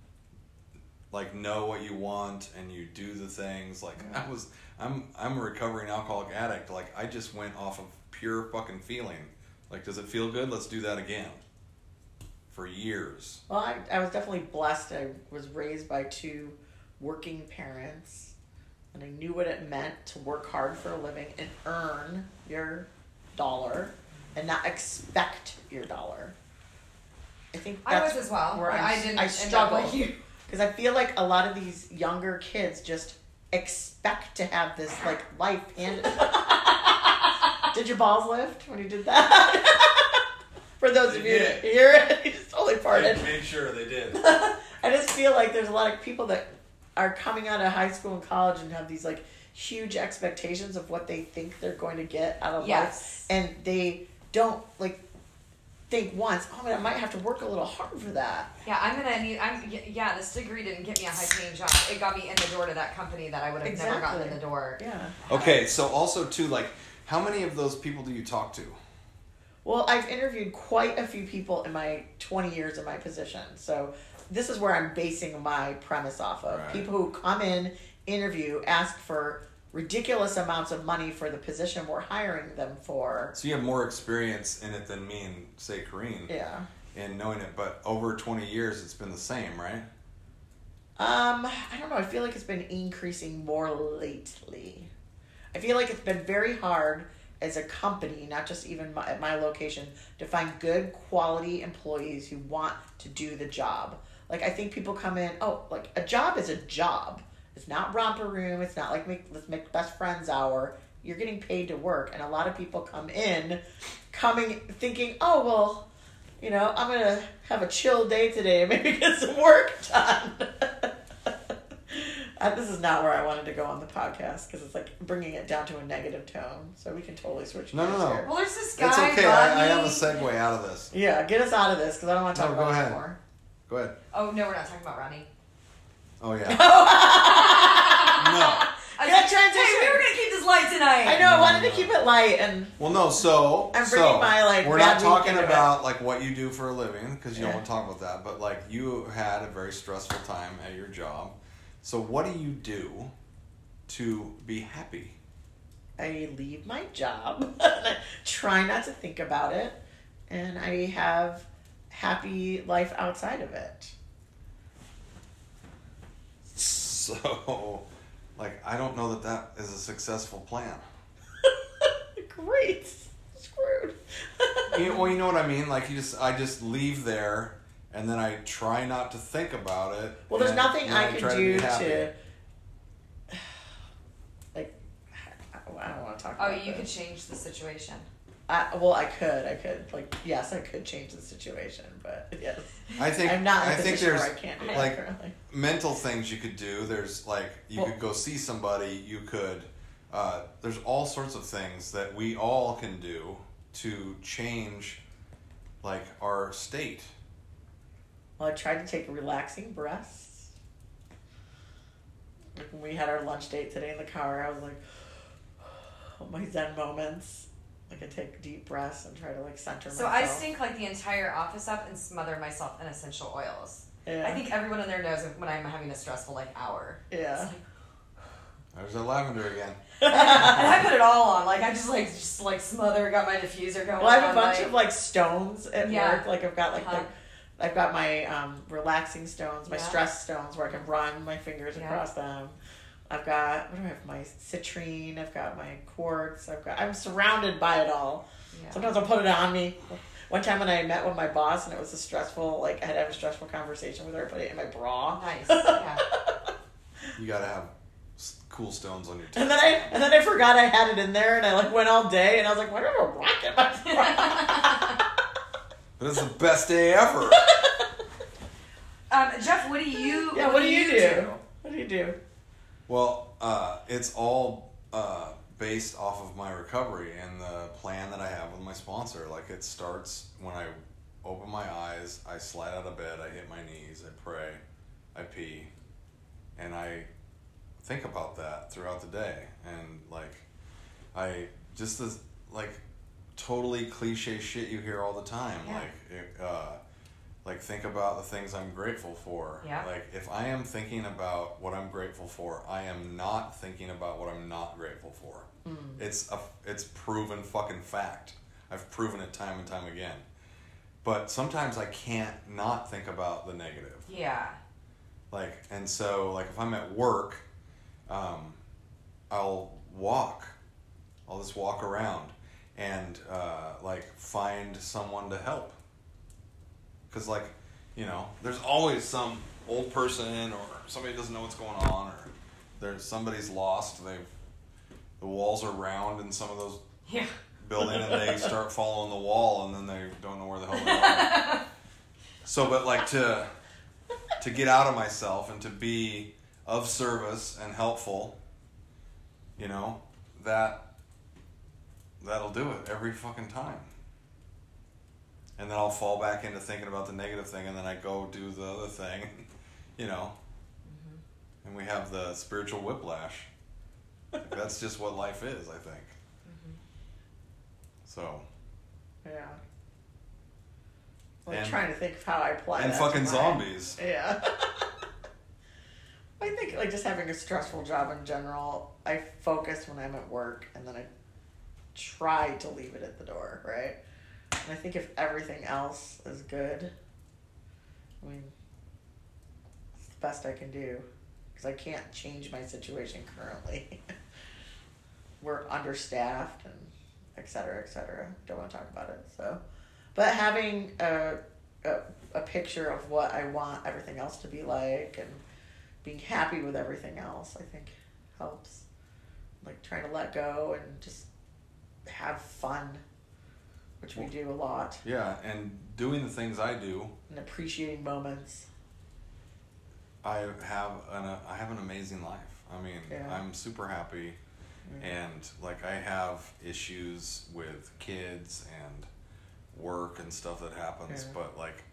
know what you want and you do the things. I'm a recovering alcoholic addict. I just went off of pure fucking feeling. Does it feel good? Let's do that again. For years. Well, I was definitely blessed. I was raised by two working parents, and I knew what it meant to work hard for a living and earn your dollar and not expect your dollar. I think that's I was as well. where I struggle. like you. Because I feel like a lot of these younger kids just expect to have this life handed. Did your balls lift when you did that? For those of you that hear it, you just totally farted. I made sure they did. I just feel like there's a lot of people that are coming out of high school and college and have these huge expectations of what they think they're going to get out of life, and they don't think once, I might have to work a little hard for that. Yeah, this degree didn't get me a high-paying job. It got me in the door to that company that I would have never gotten in the door. Yeah. Okay, so also too, how many of those people do you talk to? Well, I've interviewed quite a few people in my 20 years in my position. So this is where I'm basing my premise off of. Right. People who come in, interview, ask for ridiculous amounts of money for the position we're hiring them for. So you have more experience in it than me and, say, Corrine. Yeah. In knowing it, but over 20 years, it's been the same, right? I don't know. I feel like it's been increasing more lately. I feel like it's been very hard as a company, not just even at my location, to find good quality employees who want to do the job. Like, I think people come in, like, a job is a job. It's not romper room. It's not like let's make best friends hour. You're getting paid to work. And a lot of people come in thinking, oh, well, I'm going to have a chill day today and maybe get some work done. This is not where I wanted to go on the podcast because it's like bringing it down to a negative tone. So we can totally switch gears here. Well, there's this guy. It's okay. I have a segue out of this. Yeah, get us out of this because I don't want to talk about it anymore. Go ahead. Oh, no, we're not talking about Ronnie. Oh, yeah. No. Good transition. Hey, we were going to keep this light tonight. I know, I wanted to keep it light. Well, no, so... I'm bringing my, like, we're bad not talking week into about, like, what you do for a living, because you don't Yeah. want to talk about that, but, like, you had a very stressful time at your job. So what do you do to be happy? I leave my job. And I try not to think about it. And I have happy life outside of it. So, like, I don't know that is a successful plan. Great. Screwed. You know what I mean? Like, I just leave there, and then I try not to think about it. Well, there's nothing and I try can be do happy. to... Like, I don't want to talk about You this. could change the situation. I could. Like, yes, I could change the situation, but yes. I think I'm not in a think position there's where I can't do that like currently. mental things you could do. There's like you could go see somebody. You could. There's all sorts of things that we all can do to change, like, our state. Well, I tried to take relaxing breaths. Like when we had our lunch date today in the car, I was like, my Zen moments. Like, I take deep breaths and try to, like, center myself. So I stink like the entire office up and smother myself in essential oils. Yeah. I think everyone in there knows when I'm having a stressful, like, hour. Yeah. It's like, There's that lavender again. and I put it all on. Like, I just smother, got my diffuser going. Well, I have a on, bunch like, of, like, stones at Yeah. work. Like, I've got, like, Uh-huh. I've got my relaxing stones, my Yeah. stress stones where I can run my fingers Yeah. across them. I've got, what do I have? My citrine. I've got my quartz. I'm surrounded by it all. Yeah. Sometimes I'll put it on me. One time when I met with my boss and it was a stressful, like, I had to have a stressful conversation with her, I put it in my bra. Nice. Yeah. You gotta have cool stones on your And tits. then I forgot I had it in there, and I, like, went all day, and I was like, why do I have a rock in my bra? But it's the best day ever. Jeff, what do you? Yeah, what do you do? What do you do? Well, it's all based off of my recovery and the plan that I have with my sponsor. Like, it starts when I open my eyes, I slide out of bed, I hit my knees, I pray, I pee, and I think about that throughout the day. And, like, I just this, like, totally cliche shit you hear all the time. Yeah. Like, think about the things I'm grateful for. Yeah. Like, if I am thinking about what I'm grateful for, I am not thinking about what I'm not grateful for. It's proven fucking fact. I've proven it time and time again. But sometimes I can't not think about the negative. Yeah. Like, and so, like, if I'm at work, I'll walk. I'll just walk around and, like, find someone to help. Because, like, you know, there's always some old person or somebody doesn't know what's going on, or there's somebody's lost. The walls are round in some of those Yeah. buildings, and they start following the wall, and then they don't know where the hell they are. So, but, like, to get out of myself and to be of service and helpful, you know, that'll do it every fucking time. And then I'll fall back into thinking about the negative thing, and then I go do the other thing, you know. Mm-hmm. And we have the spiritual whiplash. Like, that's just what life is, I think. Mm-hmm. So. Yeah. I'm And- trying to think of how I apply And that fucking to zombies. Yeah. I think, like, just having a stressful job in general, I focus when I'm at work, and then I try to leave it at the door, right? And I think if everything else is good, I mean, it's the best I can do. Because I can't change my situation currently. We're understaffed and et cetera, et cetera. Don't want to talk about it. So, but having a a picture of what I want everything else to be like, and being happy with everything else, I think helps. Like trying to let go and just have fun, which we do a lot, Yeah, and doing the things I do, and appreciating moments. I have an amazing life. I mean, Yeah. I'm super happy, and like I have issues with kids and work and stuff that happens, Yeah. but like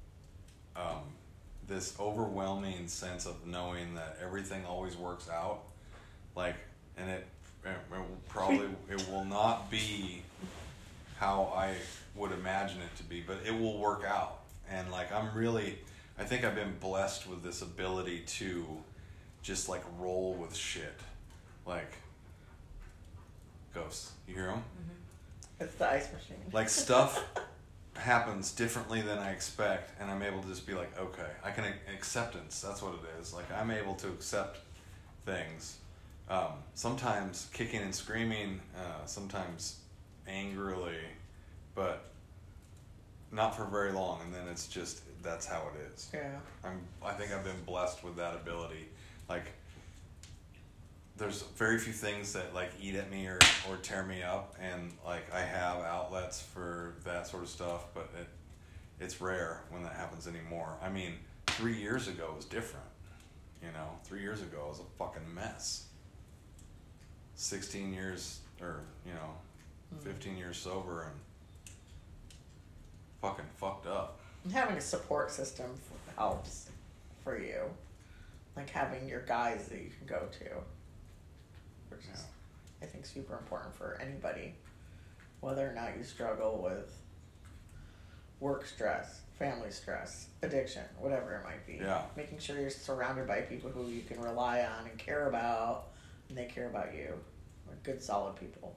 this overwhelming sense of knowing that everything always works out, like, and it will probably it will not be how I would imagine it to be, but it will work out. And like I think I've been blessed with this ability to just like roll with shit. Like ghosts, you hear them? It's the ice machine. Like stuff happens differently than I expect, and I'm able to just be like, okay, I can acceptance. That's what it is. Like I'm able to accept things. Sometimes kicking and screaming, sometimes angrily, but not for very long. And then it's just that's how it is. Yeah. I think I've been blessed with that ability. Like there's very few things that like eat at me or tear me up, and like I have outlets for that sort of stuff, but it's rare when that happens anymore. I mean, 3 years ago was different. 3 years ago I was a fucking mess. 16 years or 15 years sober and fucking fucked up. And having a support system helps for you, like having your guys that you can go to, which is, I think, super important for anybody, whether or not you struggle with work stress, family stress, addiction, whatever it might be. Yeah. Making sure you're surrounded by people who you can rely on and care about, and they care about you. Like good, solid people.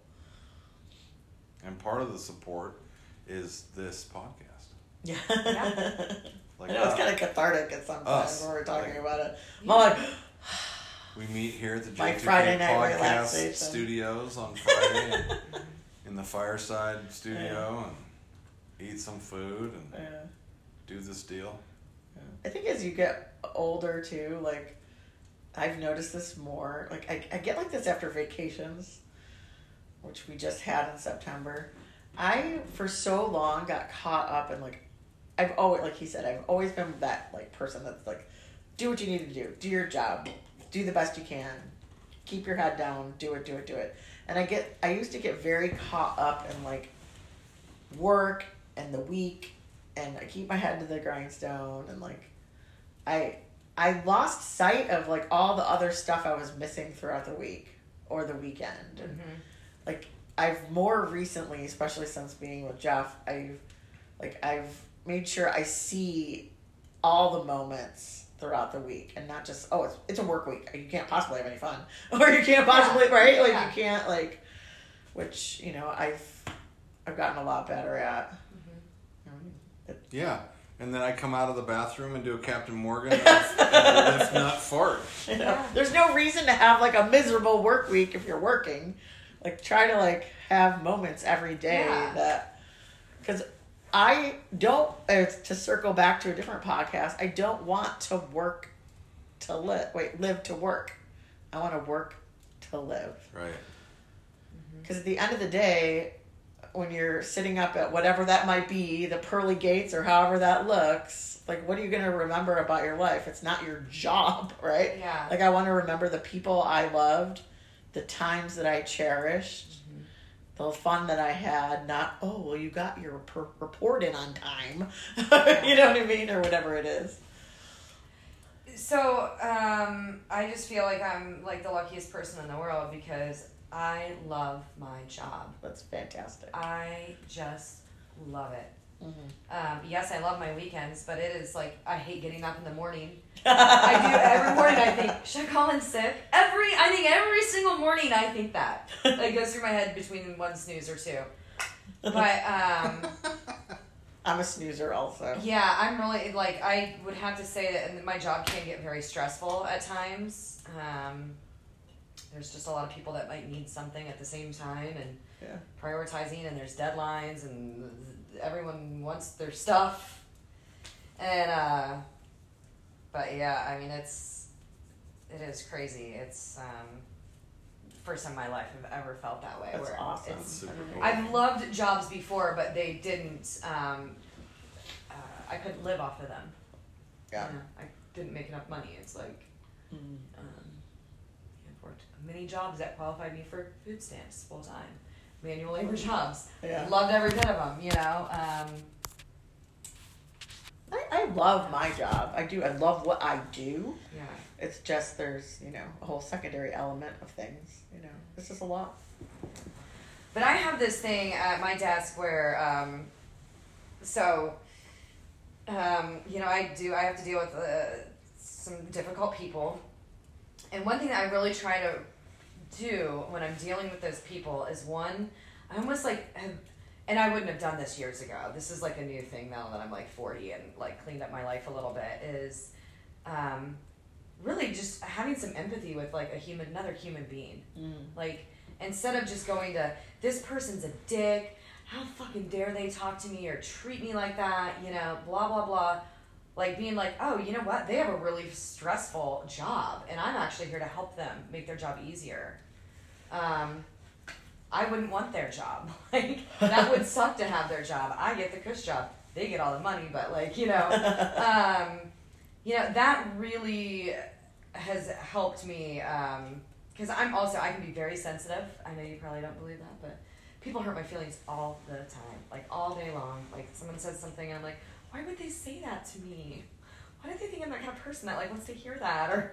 And part of the support is this podcast. Yeah. Like I know it's kind of cathartic at some times when we're talking about it. I'm Yeah. like, We meet here at the My J2K Friday night Podcast relaxation. Studios on Friday and in the Fireside Studio and eat some food and yeah. do this deal. I think as you get older too, like I've noticed this more. Like I get like this after vacations, which we just had in September. I for so long got caught up in like I've always, like he said, I've always been that like person that's like, do what you need to do your job, do the best you can, keep your head down, do it. And I used to get very caught up in like work and the week, and I keep my head to the grindstone, and like I lost sight of like all the other stuff I was missing throughout the week or the weekend. And like I've more recently, especially since being with Jeff, I've made sure I see all the moments throughout the week, and not just, oh, it's a work week, you can't possibly have any fun, or you can't possibly, right? Like you can't, like, which, I've gotten a lot better at. Yeah. And then I come out of the bathroom and do a Captain Morgan and lift not fart. There's no reason to have like a miserable work week if you're working. Like try to like have moments every day that, because I don't, to circle back to a different podcast, I don't want to work to live to work. I want to work to live. Right. Because at the end of the day, when you're sitting up at whatever that might be, the pearly gates or however that looks, like what are you going to remember about your life? It's not your job, right? Yeah. Like I want to remember the people I loved, the times that I cherished, the fun that I had, not, oh, well, you got your report in on time. You know what I mean? Or whatever it is. So, I just feel like I'm like the luckiest person in the world because I love my job. That's fantastic. I just love it. Yes, I love my weekends, but it is like I hate getting up in the morning. I do every morning. I think, should I call in sick? I think every single morning I think that. It goes through my head between one snooze or two. But I'm a snoozer also. yeah, I'm really like I would have to say that my job can get very stressful at times. There's just a lot of people that might need something at the same time, and prioritizing, and there's deadlines, and everyone wants their stuff. And but yeah, I mean it is crazy. It's first time in my life I've ever felt that way. That's where awesome. That's super cool. I've loved jobs before, but they didn't. I couldn't live off of them. Yeah. I didn't make enough money. It's like Mm. I've worked many jobs that qualified me for food stamps full time, manual labor jobs. Yeah. Loved every bit of them. You know. I love my job. I do. I love what I do. Yeah. It's just there's, a whole secondary element of things. It's just a lot. But I have this thing at my desk where, I have to deal with some difficult people. And one thing that I really try to do when I'm dealing with those people is I almost and I wouldn't have done this years ago. This is like a new thing now that I'm like 40 and like cleaned up my life a little bit is, really just having some empathy with like another human being. Like, instead of just going to, this person's a dick, how fucking dare they talk to me or treat me like that, blah, blah, blah. Like being like, oh, you know what? They have a really stressful job and I'm actually here to help them make their job easier. I wouldn't want their job. Like, that would suck to have their job. I get the cush job. They get all the money, but that really has helped me, because I can be very sensitive. I know you probably don't believe that, but people hurt my feelings all the time, like all day long. Like someone says something and I'm like, why would they say that to me? Why do they think I'm that kind of person that like wants to hear that? Or,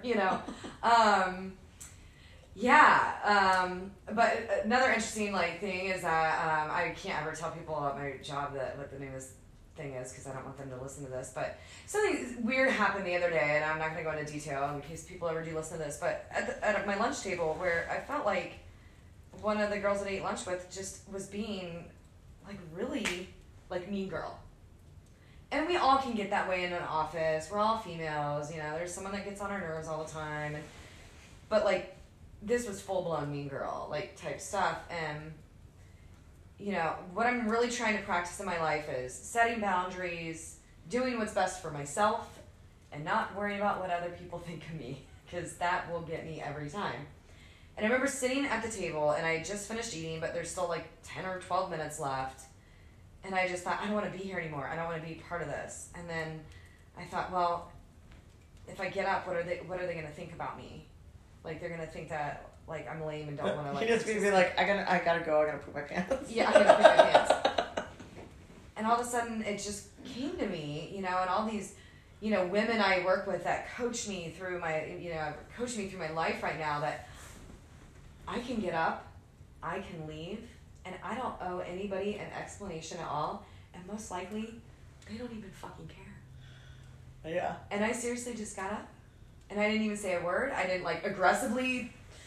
but another interesting thing is that I can't ever tell people at my job what the name of this thing is because I don't want them to listen to this, but something weird happened the other day, and I'm not going to go into detail in case people ever do listen to this, but at my lunch table where I felt like one of the girls that I ate lunch with just was being really mean girl. And we all can get that way in an office. We're all females, there's someone that gets on our nerves all the time. But this was full-blown mean girl, type stuff. And, what I'm really trying to practice in my life is setting boundaries, doing what's best for myself, and not worrying about what other people think of me, because that will get me every time. And I remember sitting at the table, and I just finished eating, but there's still 10 or 12 minutes left. And I just thought, I don't want to be here anymore. I don't want to be part of this. And then I thought, well, if I get up, what are they going to think about me? They're going to think that I'm lame and don't want to You just be like, I gotta go. I gotta poop my pants. Yeah, I gotta poop my pants. And all of a sudden, it just came to me, and all these, women I work with that coach me through my life right now. That I can get up, I can leave. And I don't owe anybody an explanation at all. And most likely, they don't even fucking care. Yeah. And I seriously just got up. And I didn't even say a word. I didn't aggressively,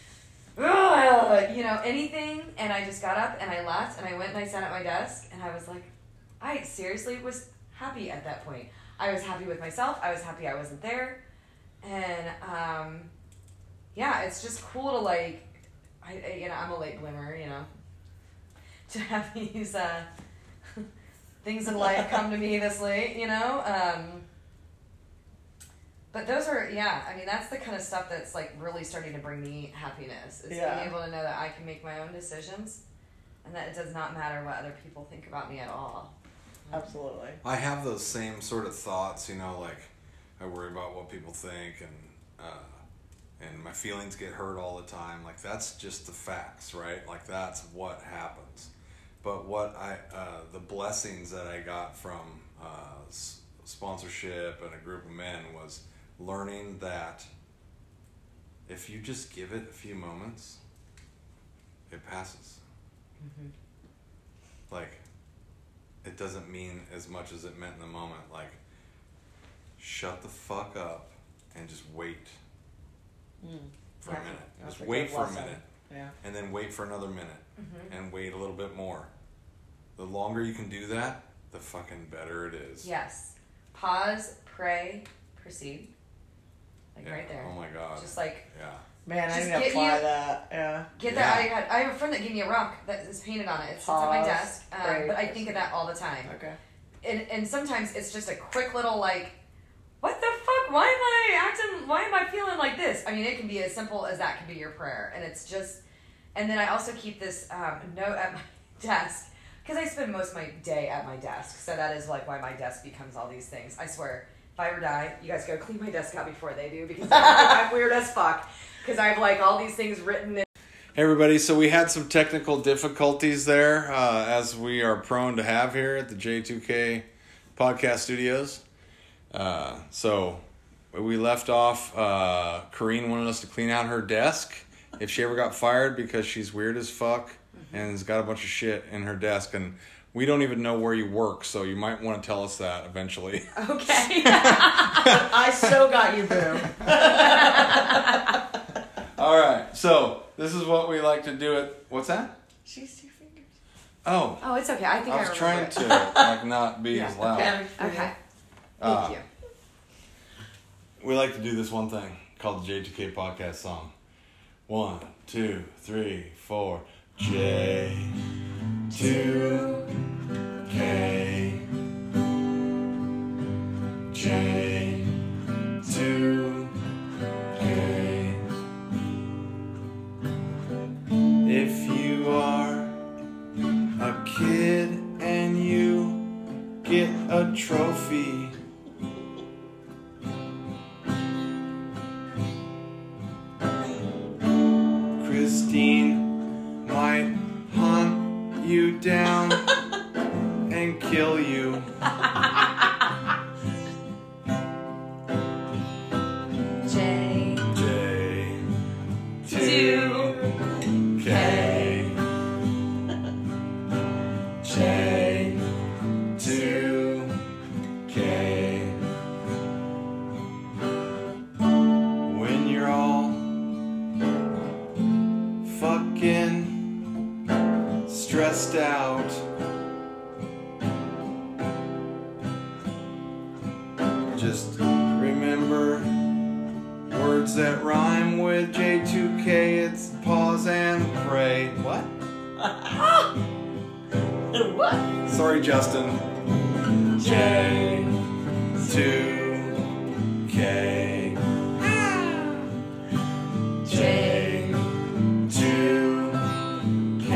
anything. And I just got up and I left. And I went and I sat at my desk. And I was like, I seriously was happy at that point. I was happy with myself. I was happy I wasn't there. And, it's just cool to I'm a late bloomer, to have these things in life come to me this late, But those are, that's the kind of stuff that's really starting to bring me happiness. Is being able to know that I can make my own decisions and that it does not matter what other people think about me at all. Absolutely. I have those same sort of thoughts, I worry about what people think and my feelings get hurt all the time. That's just the facts, right? That's what happens. But the blessings that I got from sponsorship and a group of men was learning that if you just give it a few moments, it passes. Mm-hmm. It doesn't mean as much as it meant in the moment. Shut the fuck up and just wait for a minute. Just wait for a minute. Yeah. And then wait for another minute. Mm-hmm. And wait a little bit more. The longer you can do that, the fucking better it is. Yes. Pause, pray, proceed. Right there. Oh my God. Just yeah. Man, I need to apply that. Yeah. Get that out of your head. I have a friend that gave me a rock that is painted on it. It sits at my desk. But I think of that all the time. Okay. and sometimes it's just a quick little like, what the fuck? Why am I feeling like this? I mean, it can be as simple as that can be your prayer. And it's just, and then I also keep this note at my desk because I spend most of my day at my desk. So that is like why my desk becomes all these things. I swear, if I ever die, you guys go clean my desk out before they do because I'm weird as fuck. Because I have like all these things written in. Hey everybody, so we had some technical difficulties there, as we are prone to have here at the J2K Podcast Studios. So we left off, Corrine wanted us to clean out her desk if she ever got fired because she's weird as fuck and has got a bunch of shit in her desk, and we don't even know where you work, so you might want to tell us that eventually. Okay. I so got you, boo. All right, so this is what we like to do at, what's that? She's 2 fingers. Oh, Oh, it's okay. I think I I was remember trying it. to like not be as loud. Okay. Thank you. We like to do this one thing called the J2K Podcast song. 1, 2, 3, 4. J2K. J2K. If you are a kid and you get a trophy, Christine might hunt you down and kill you. J. J2K. J2K. When you're all fucking stressed out, just remember words that rhyme with J2K. It's pause and pray. What? What? Sorry, Justin. J2K. J2K.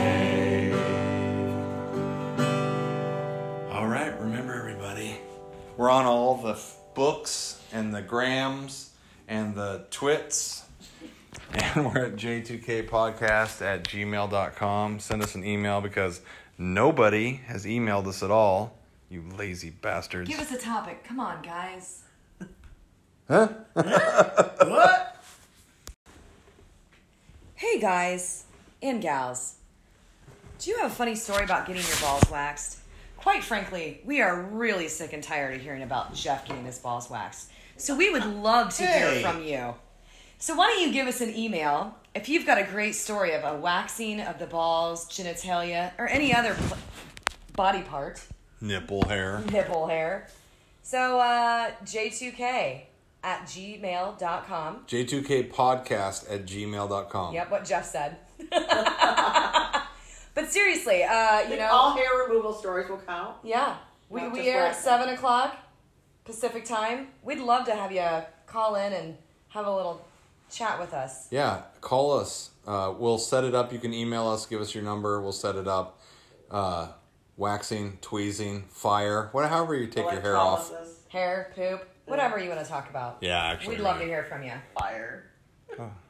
All right, remember everybody. We're on all the books and the grams and the twits. And we're at j2kpodcast@gmail.com. Send us an email because nobody has emailed us at all. You lazy bastards. Give us a topic. Come on, guys. Huh? What? Hey, guys and gals. Do you have a funny story about getting your balls waxed? Quite frankly, we are really sick and tired of hearing about Jeff getting his balls waxed. So we would love to hear Hey. from you. So why don't you give us an email if you've got a great story of a waxing of the balls, genitalia, or any other body part, Nipple hair. nipple hair. So j2k@gmail.com. j2kpodcast@gmail.com. Yep, what Jeff said. But seriously, All hair removal stories will count. yeah, we Not just air at waxing. 7 o'clock Pacific time. We'd love to have you call in and have a little chat with us. Yeah, call us. We'll set it up. You can email us, give us your number. We'll set it up. Waxing, tweezing, fire, however you take your hair off. Electrolysis, Hair, poop, whatever you want to talk about. Yeah, actually. We'd love to hear from you. fire. Oh.